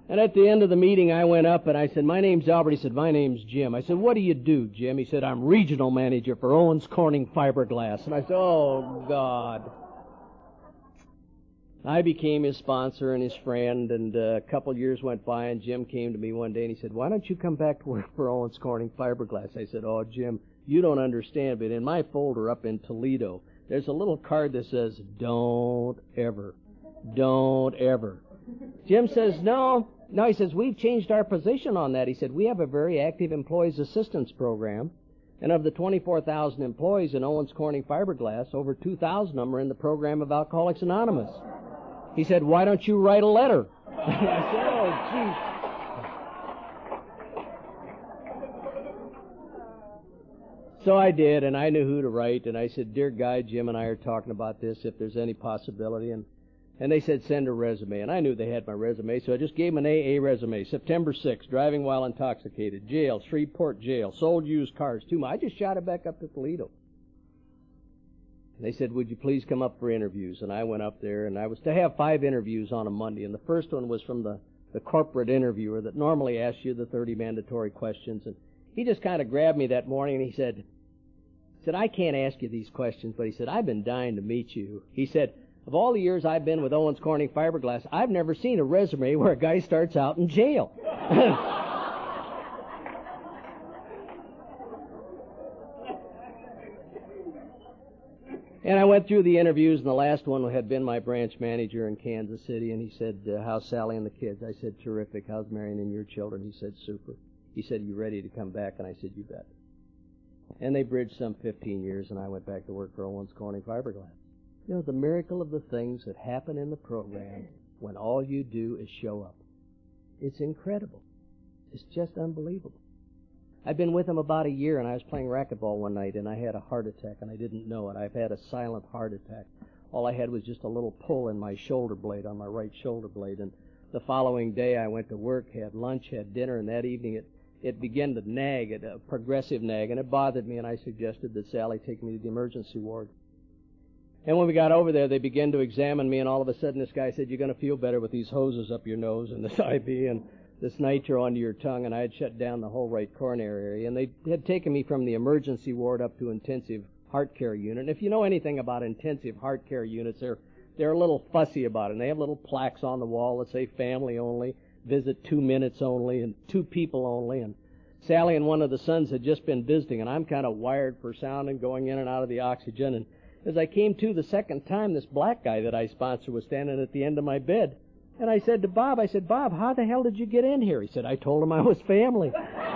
And at the end of the meeting, I went up and I said, my name's Albert. He said, my name's Jim. I said, what do you do, Jim? He said, I'm regional manager for Owens Corning Fiberglass. And I said, oh, God. I became his sponsor and his friend, and uh, a couple of years went by, and Jim came to me one day and he said, why don't you come back to work for Owens Corning Fiberglass? I said, oh, Jim, you don't understand, but in my folder up in Toledo, there's a little card that says, don't ever, don't ever. Jim says, no. No, he says, we've changed our position on that. He said, we have a very active employees assistance program, and of the twenty-four thousand employees in Owens Corning Fiberglass, over two thousand of them are in the program of Alcoholics Anonymous. He said, why don't you write a letter? I said, oh, gee. So I did, and I knew who to write, and I said, dear Guy, Jim and I are talking about this, if there's any possibility, and And they said, send a resume. And I knew they had my resume, so I just gave them an A A resume. September sixth, driving while intoxicated, jail, Shreveport jail, sold used cars, two miles. I just shot it back up to Toledo. And they said, would you please come up for interviews? And I went up there, and I was to have five interviews on a Monday. And the first one was from the, the corporate interviewer that normally asks you the thirty mandatory questions. And he just kind of grabbed me that morning, and he said, he said, I can't ask you these questions, but he said, I've been dying to meet you. He said, of all the years I've been with Owens Corning Fiberglass, I've never seen a resume where a guy starts out in jail. And I went through the interviews, and the last one had been my branch manager in Kansas City, and he said, uh, how's Sally and the kids? I said, terrific. How's Marion and your children? He said, super. He said, you ready to come back? And I said, you bet. And they bridged some fifteen years, and I went back to work for Owens Corning Fiberglass. You know, the miracle of the things that happen in the program when all you do is show up. It's incredible. It's just unbelievable. I've been with them about a year, and I was playing racquetball one night, and I had a heart attack, and I didn't know it. I've had a silent heart attack. All I had was just a little pull in my shoulder blade, on my right shoulder blade. And the following day, I went to work, had lunch, had dinner, and that evening it, it began to nag, a progressive nag, and it bothered me, and I suggested that Sally take me to the emergency ward. And when we got over there, they began to examine me, and all of a sudden this guy said, you're going to feel better with these hoses up your nose and this I V and this nitro under your tongue, and I had shut down the whole right coronary area. And they had taken me from the emergency ward up to intensive heart care unit. And if you know anything about intensive heart care units, they're, they're a little fussy about it. And they have little plaques on the wall that say family only, visit two minutes only, and two people only. And Sally and one of the sons had just been visiting, and I'm kind of wired for sound and going in and out of the oxygen. And as I came to the second time, this black guy that I sponsored was standing at the end of my bed. And I said to Bob, I said, Bob, how the hell did you get in here? He said, I told him I was family.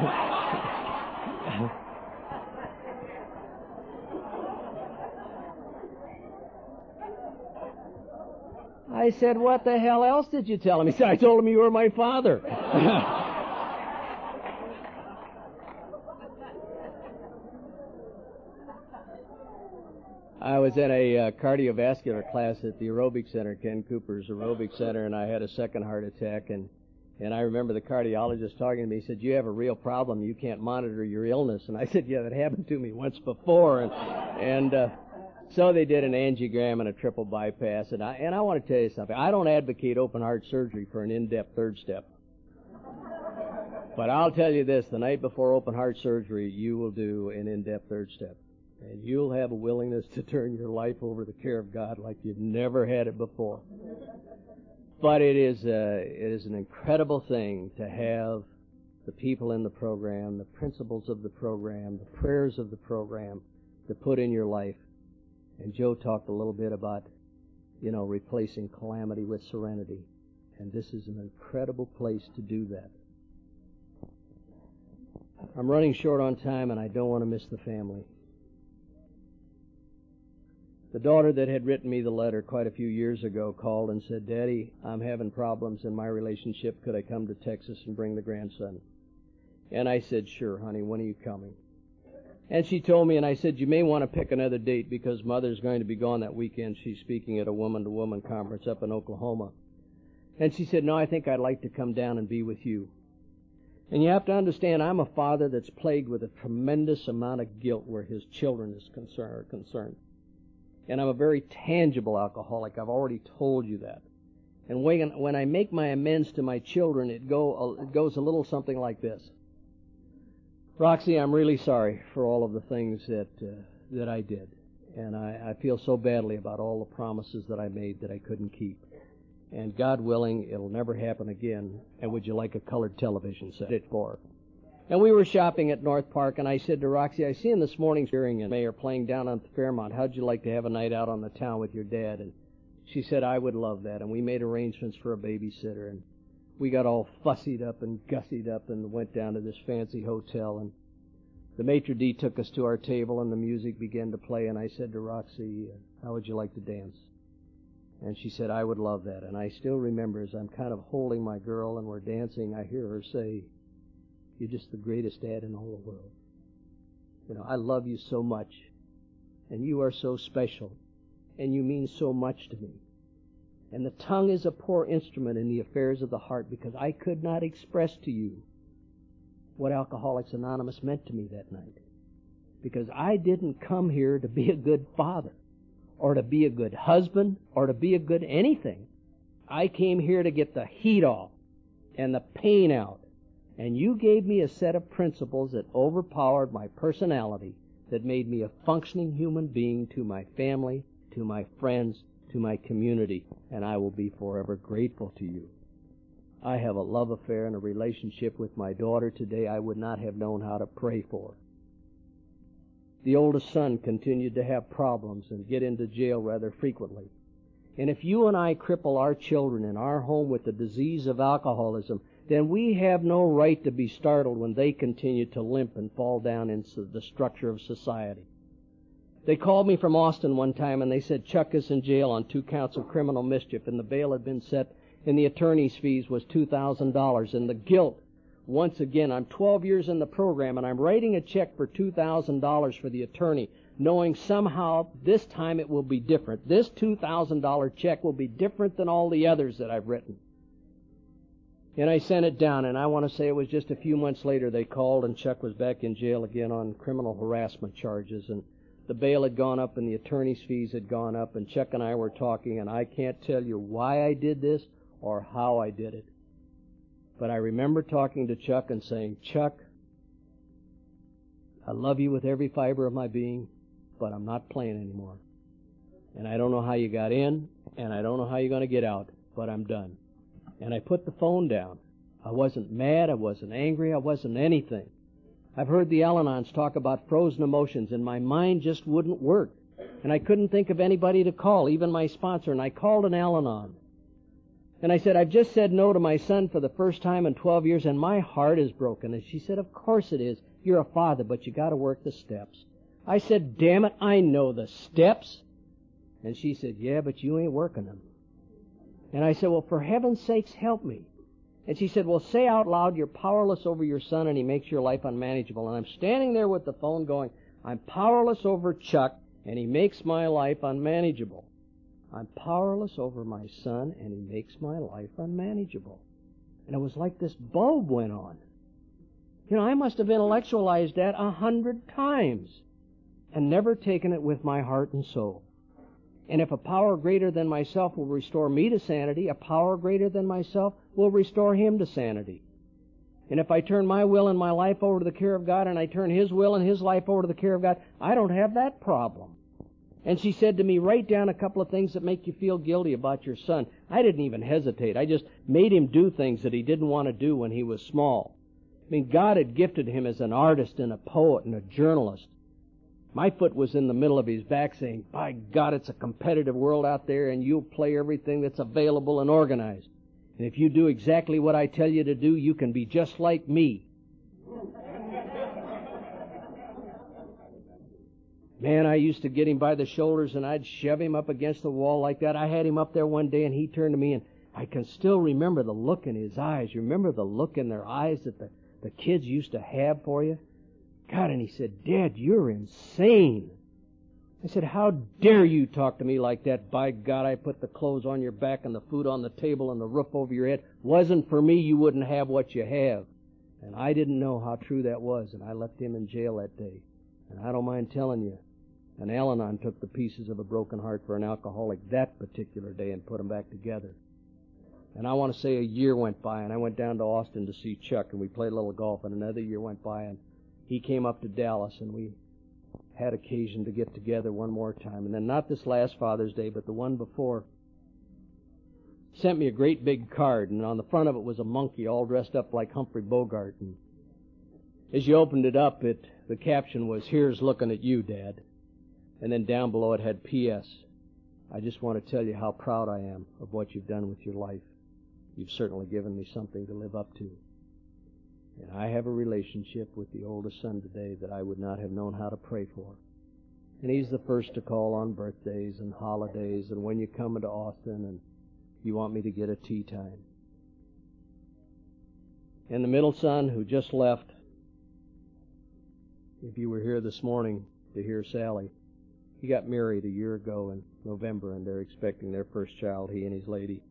I said, what the hell else did you tell him? He said, I told him you were my father. I was in a uh, cardiovascular class at the aerobic center, Ken Cooper's aerobic center, and I had a second heart attack. And, and I remember the cardiologist talking to me. He said, you have a real problem. You can't monitor your illness. And I said, yeah, that happened to me once before. And, and uh, so they did an angiogram and a triple bypass. And I, and I want to tell you something. I don't advocate open heart surgery for an in-depth third step. But I'll tell you this, the night before open heart surgery, you will do an in-depth third step. And you'll have a willingness to turn your life over to the care of God like you've never had it before. But it is a, it is an incredible thing to have the people in the program, the principles of the program, the prayers of the program to put in your life. And Joe talked a little bit about, you know, replacing calamity with serenity. And this is an incredible place to do that. I'm running short on time, and I don't want to miss the family. The daughter that had written me the letter quite a few years ago called and said, Daddy, I'm having problems in my relationship. Could I come to Texas and bring the grandson? And I said, sure, honey, when are you coming? And she told me, and I said, you may want to pick another date because Mother's going to be gone that weekend. She's speaking at a woman-to-woman conference up in Oklahoma. And she said, no, I think I'd like to come down and be with you. And you have to understand, I'm a father that's plagued with a tremendous amount of guilt where his children is concern, are concerned. And I'm a very tangible alcoholic. I've already told you that. And when, when I make my amends to my children, it, go, it goes a little something like this. Roxy, I'm really sorry for all of the things that uh, that I did. And I, I feel so badly about all the promises that I made that I couldn't keep. And God willing, it'll never happen again. And would you like a colored television set? It for. And we were shopping at North Park, and I said to Roxy, I seen this morning's hearing and Mayor playing down on Fairmount. How'd you like to have a night out on the town with your dad? And she said, I would love that. And we made arrangements for a babysitter. And we got all fussied up and gussied up and went down to this fancy hotel. And the maitre d' took us to our table, and the music began to play. And I said to Roxy, how would you like to dance? And she said, I would love that. And I still remember as I'm kind of holding my girl and we're dancing, I hear her say, you're just the greatest dad in all the world. You know, I love you so much. And you are so special. And you mean so much to me. And the tongue is a poor instrument in the affairs of the heart, because I could not express to you what Alcoholics Anonymous meant to me that night. Because I didn't come here to be a good father, or to be a good husband, or to be a good anything. I came here to get the heat off and the pain out. And you gave me a set of principles that overpowered my personality, that made me a functioning human being to my family, to my friends, to my community, and I will be forever grateful to you. I have a love affair and a relationship with my daughter today I would not have known how to pray for. The oldest son continued to have problems and get into jail rather frequently. And if you and I cripple our children in our home with the disease of alcoholism, then we have no right to be startled when they continue to limp and fall down into the structure of society. They called me from Austin one time and they said Chuck is in jail on two counts of criminal mischief, and the bail had been set and the attorney's fees was two thousand dollars. And the guilt, once again, I'm twelve years in the program and I'm writing a check for two thousand dollars for the attorney, knowing somehow this time it will be different. This two thousand dollars check will be different than all the others that I've written. And I sent it down, and I want to say it was just a few months later they called, and Chuck was back in jail again on criminal harassment charges, and the bail had gone up and the attorney's fees had gone up, and Chuck and I were talking, and I can't tell you why I did this or how I did it. But I remember talking to Chuck and saying, Chuck, I love you with every fiber of my being, but I'm not playing anymore. And I don't know how you got in, and I don't know how you're going to get out, but I'm done. And I put the phone down. I wasn't mad, I wasn't angry, I wasn't anything. I've heard the Al-Anons talk about frozen emotions, and my mind just wouldn't work. And I couldn't think of anybody to call, even my sponsor, and I called an Al-Anon. And I said, I've just said no to my son for the first time in twelve years, and my heart is broken. And she said, of course it is. You're a father, but you got to work the steps. I said, damn it, I know the steps. And she said, yeah, but you ain't working them. And I said, well, for heaven's sakes, help me. And she said, well, say out loud, you're powerless over your son and he makes your life unmanageable. And I'm standing there with the phone going, I'm powerless over Chuck and he makes my life unmanageable. I'm powerless over my son and he makes my life unmanageable. And it was like this bulb went on. You know, I must have intellectualized that a hundred times and never taken it with my heart and soul. And if a power greater than myself will restore me to sanity, a power greater than myself will restore him to sanity. And if I turn my will and my life over to the care of God, and I turn his will and his life over to the care of God, I don't have that problem. And she said to me, write down a couple of things that make you feel guilty about your son. I didn't even hesitate. I just made him do things that he didn't want to do when he was small. I mean, God had gifted him as an artist and a poet and a journalist. My foot was in the middle of his back saying, by God, it's a competitive world out there and you'll play everything that's available and organized. And if you do exactly what I tell you to do, you can be just like me. Man, I used to get him by the shoulders and I'd shove him up against the wall like that. I had him up there one day and he turned to me and I can still remember the look in his eyes. You remember the look in their eyes that the, the kids used to have for you? God, and he said, Dad, you're insane. I said, how dare you talk to me like that? By God, I put the clothes on your back and the food on the table and the roof over your head. Wasn't for me, you wouldn't have what you have. And I didn't know how true that was, and I left him in jail that day. And I don't mind telling you, an Al-Anon took the pieces of a broken heart for an alcoholic that particular day and put them back together. And I want to say a year went by, and I went down to Austin to see Chuck, and we played a little golf, and another year went by, and he came up to Dallas, and we had occasion to get together one more time. And then not this last Father's Day, but the one before, sent me a great big card, and on the front of it was a monkey all dressed up like Humphrey Bogart. And as you opened it up, it the caption was, "Here's looking at you, Dad." And then down below it had P S I just want to tell you how proud I am of what you've done with your life. You've certainly given me something to live up to. And I have a relationship with the oldest son today that I would not have known how to pray for. And he's the first to call on birthdays and holidays and when you come into Austin and you want me to get a tea time. And the middle son who just left, if you were here this morning to hear Sally, he got married a year ago in November, and they're expecting their first child, he and his lady.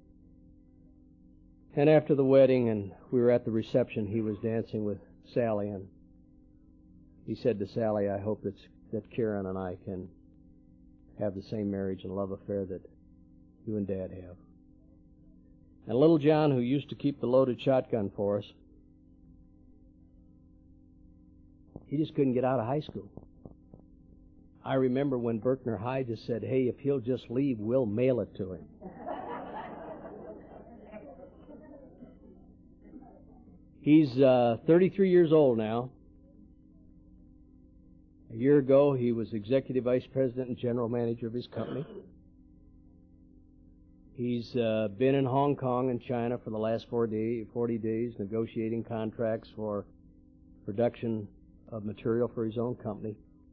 And after the wedding, and we were at the reception, he was dancing with Sally, and he said to Sally, "I hope that, that Karen and I can have the same marriage and love affair that you and Dad have." And little John, who used to keep the loaded shotgun for us, he just couldn't get out of high school. I remember when Berkner High just said, "Hey, if he'll just leave, we'll mail it to him." He's uh, thirty-three years old now. A year ago, he was executive vice president and general manager of his company. He's uh, been in Hong Kong and China for the last forty days negotiating contracts for production of material for his own company.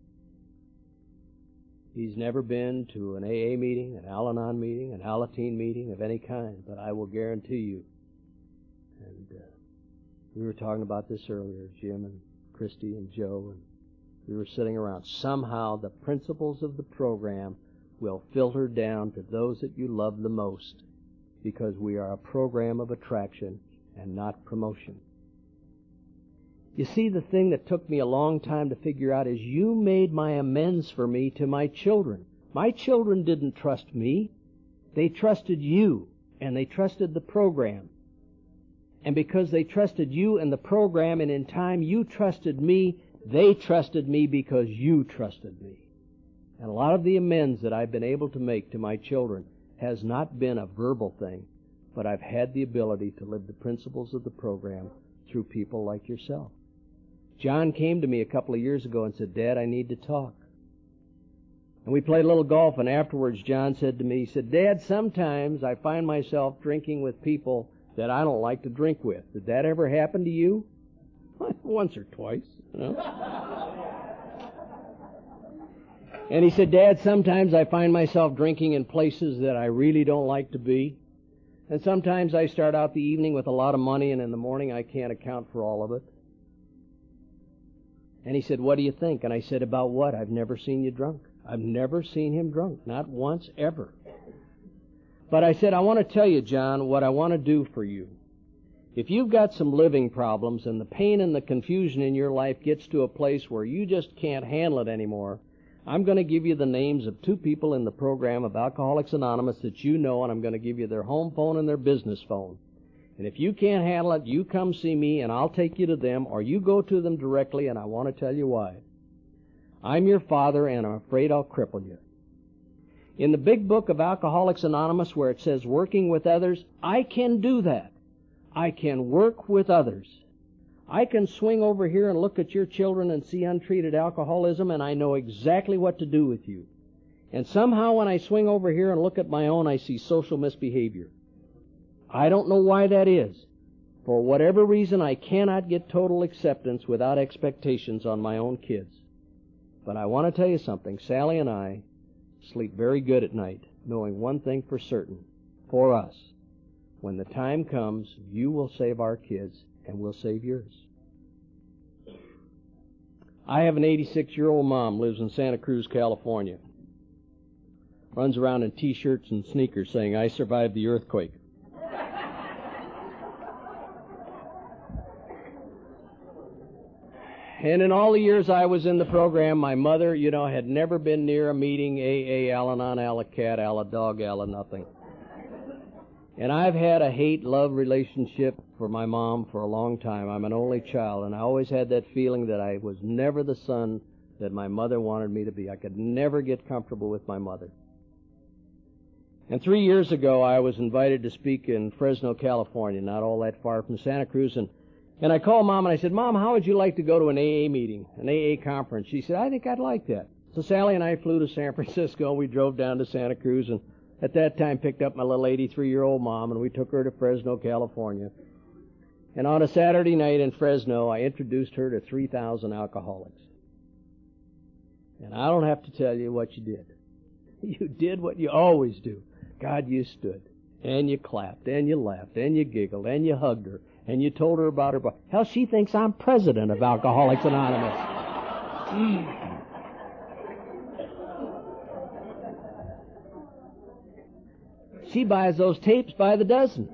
He's never been to an A A meeting, an Al-Anon meeting, an Alateen meeting of any kind, but I will guarantee you, and uh, we were talking about this earlier, Jim and Christy and Joe, and we were sitting around. Somehow the principles of the program will filter down to those that you love the most, because we are a program of attraction and not promotion. You see, the thing that took me a long time to figure out is you made my amends for me to my children. My children didn't trust me. They trusted you, and they trusted the program. And because they trusted you and the program, and in time you trusted me, they trusted me because you trusted me. And a lot of the amends that I've been able to make to my children has not been a verbal thing, but I've had the ability to live the principles of the program through people like yourself. John came to me a couple of years ago and said, "Dad, I need to talk." And we played a little golf, and afterwards John said to me, he said, "Dad, sometimes I find myself drinking with people that I don't like to drink with. Did that ever happen to you?" Once or twice, you know. And he said, "Dad, sometimes I find myself drinking in places that I really don't like to be. And sometimes I start out the evening with a lot of money, and in the morning I can't account for all of it." And he said, "What do you think?" And I said, "About what? I've never seen you drunk. I've never seen him drunk. Not once, ever." But I said, "I want to tell you, John, what I want to do for you. If you've got some living problems and the pain and the confusion in your life gets to a place where you just can't handle it anymore, I'm going to give you the names of two people in the program of Alcoholics Anonymous that you know, and I'm going to give you their home phone and their business phone. And if you can't handle it, you come see me and I'll take you to them, or you go to them directly, and I want to tell you why. I'm your father, and I'm afraid I'll cripple you. In the big book of Alcoholics Anonymous, where it says working with others, I can do that. I can work with others. I can swing over here and look at your children and see untreated alcoholism, and I know exactly what to do with you. And somehow when I swing over here and look at my own, I see social misbehavior. I don't know why that is. For whatever reason, I cannot get total acceptance without expectations on my own kids. But I want to tell you something. Sally and I sleep very good at night, knowing one thing for certain. For us, when the time comes, you will save our kids, and we'll save yours. I have an eighty-six-year-old mom, lives in Santa Cruz, California. Runs around in T-shirts and sneakers saying, "I survived the earthquake." And in all the years I was in the program, my mother, you know, had never been near a meeting, A A, Al-Anon, Al-Cat, Al-Dog, Al-Nothing. And I've had a hate-love relationship for my mom for a long time. I'm an only child, and I always had that feeling that I was never the son that my mother wanted me to be. I could never get comfortable with my mother. And three years ago, I was invited to speak in Fresno, California, not all that far from Santa Cruz, and, and I called Mom and I said, Mom, how would you like to go to an A A meeting, an A A conference? She said, I think I'd like that. So Sally and I flew to San Francisco. We drove down to Santa Cruz, and at that time picked up my little eighty-three-year-old mom, and we took her to Fresno, California. And on a Saturday night in Fresno, I introduced her to three thousand alcoholics. And I don't have to tell you what you did. You did what you always do. God, you stood, and you clapped, and you laughed, and you giggled, and you hugged her, and you told her about her book. Hell, she thinks I'm president of Alcoholics Anonymous. Mm. She buys those tapes by the dozen.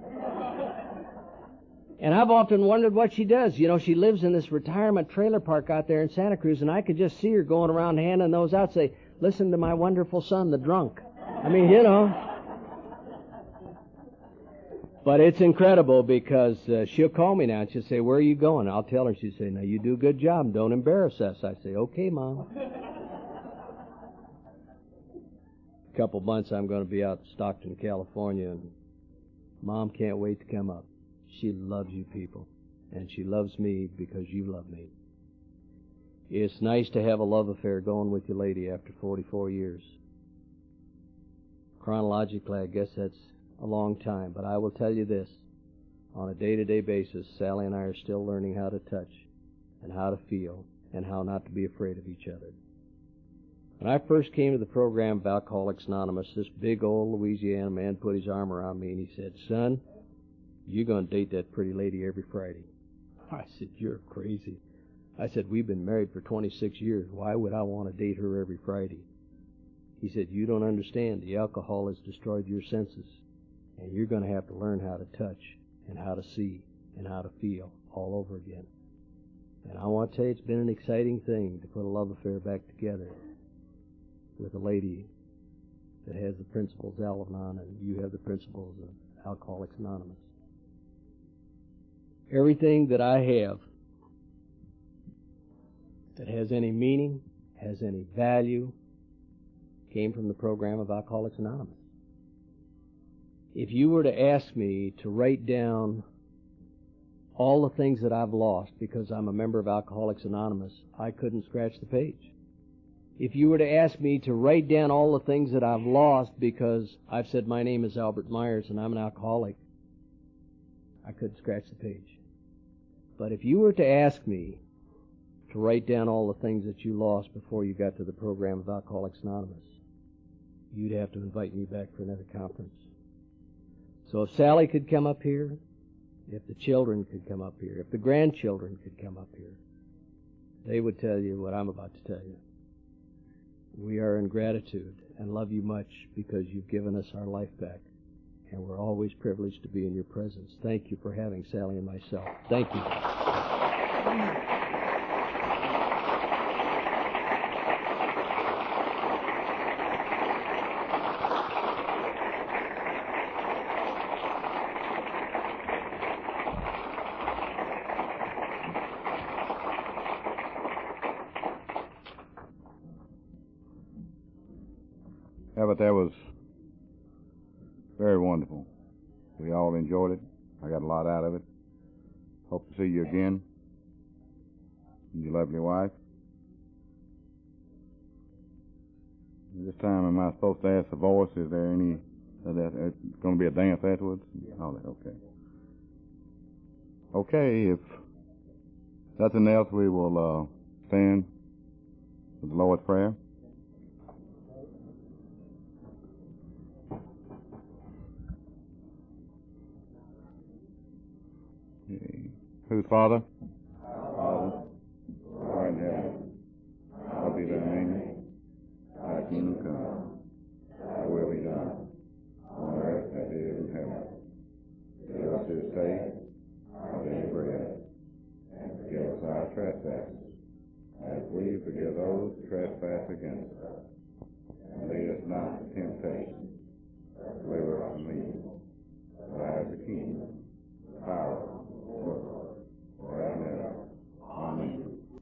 And I've often wondered what she does. You know, she lives in this retirement trailer park out there in Santa Cruz, and I could just see her going around handing those out, say, listen to my wonderful son, the drunk. I mean, you know. But it's incredible because uh, she'll call me now and she'll say, where are you going? I'll tell her. She'll say, now you do a good job. Don't embarrass us. I say, okay, Mom. A couple months I'm going to be out in Stockton, California, and Mom can't wait to come up. She loves you people, and she loves me because you love me. It's nice to have a love affair going with your lady after forty-four years. Chronologically, I guess that's a long time, but I will tell you this. On a day-to-day basis, Sally and I are still learning how to touch and how to feel and how not to be afraid of each other. When I first came to the program of Alcoholics Anonymous, this big old Louisiana man put his arm around me and he said, son, you're going to date that pretty lady every Friday. I said, you're crazy. I said, we've been married for twenty-six years. Why would I want to date her every Friday? He said, you don't understand. The alcohol has destroyed your senses. And you're going to have to learn how to touch and how to see and how to feel all over again. And I want to tell you, it's been an exciting thing to put a love affair back together with a lady that has the principles of Al-Anon and you have the principles of Alcoholics Anonymous. Everything that I have that has any meaning, has any value, came from the program of Alcoholics Anonymous. If you were to ask me to write down all the things that I've lost because I'm a member of Alcoholics Anonymous, I couldn't scratch the page. If you were to ask me to write down all the things that I've lost because I've said my name is Albert Myers and I'm an alcoholic, I couldn't scratch the page. But if you were to ask me to write down all the things that you lost before you got to the program of Alcoholics Anonymous, you'd have to invite me back for another conference. So if Sally could come up here, if the children could come up here, if the grandchildren could come up here, they would tell you what I'm about to tell you. We are in gratitude and love you much because you've given us our life back, and we're always privileged to be in your presence. Thank you for having Sally and myself. Thank you. Yeah, but that was very wonderful. We all enjoyed it. I got a lot out of it. Hope to see you again. And your lovely wife. This time, am I supposed to ask the voice? Is there any? Uh, that, uh, it's going to be a dance afterwards? Oh, okay. Okay, if nothing else, we will uh, stand for the Lord's Prayer. Whose Father? Father, who art in heaven, hallowed be thy name. Thy kingdom come, thy will be done, on earth as it is in heaven. Give us this day our daily bread, and forgive us our trespasses, as we forgive those who trespass against us. And lead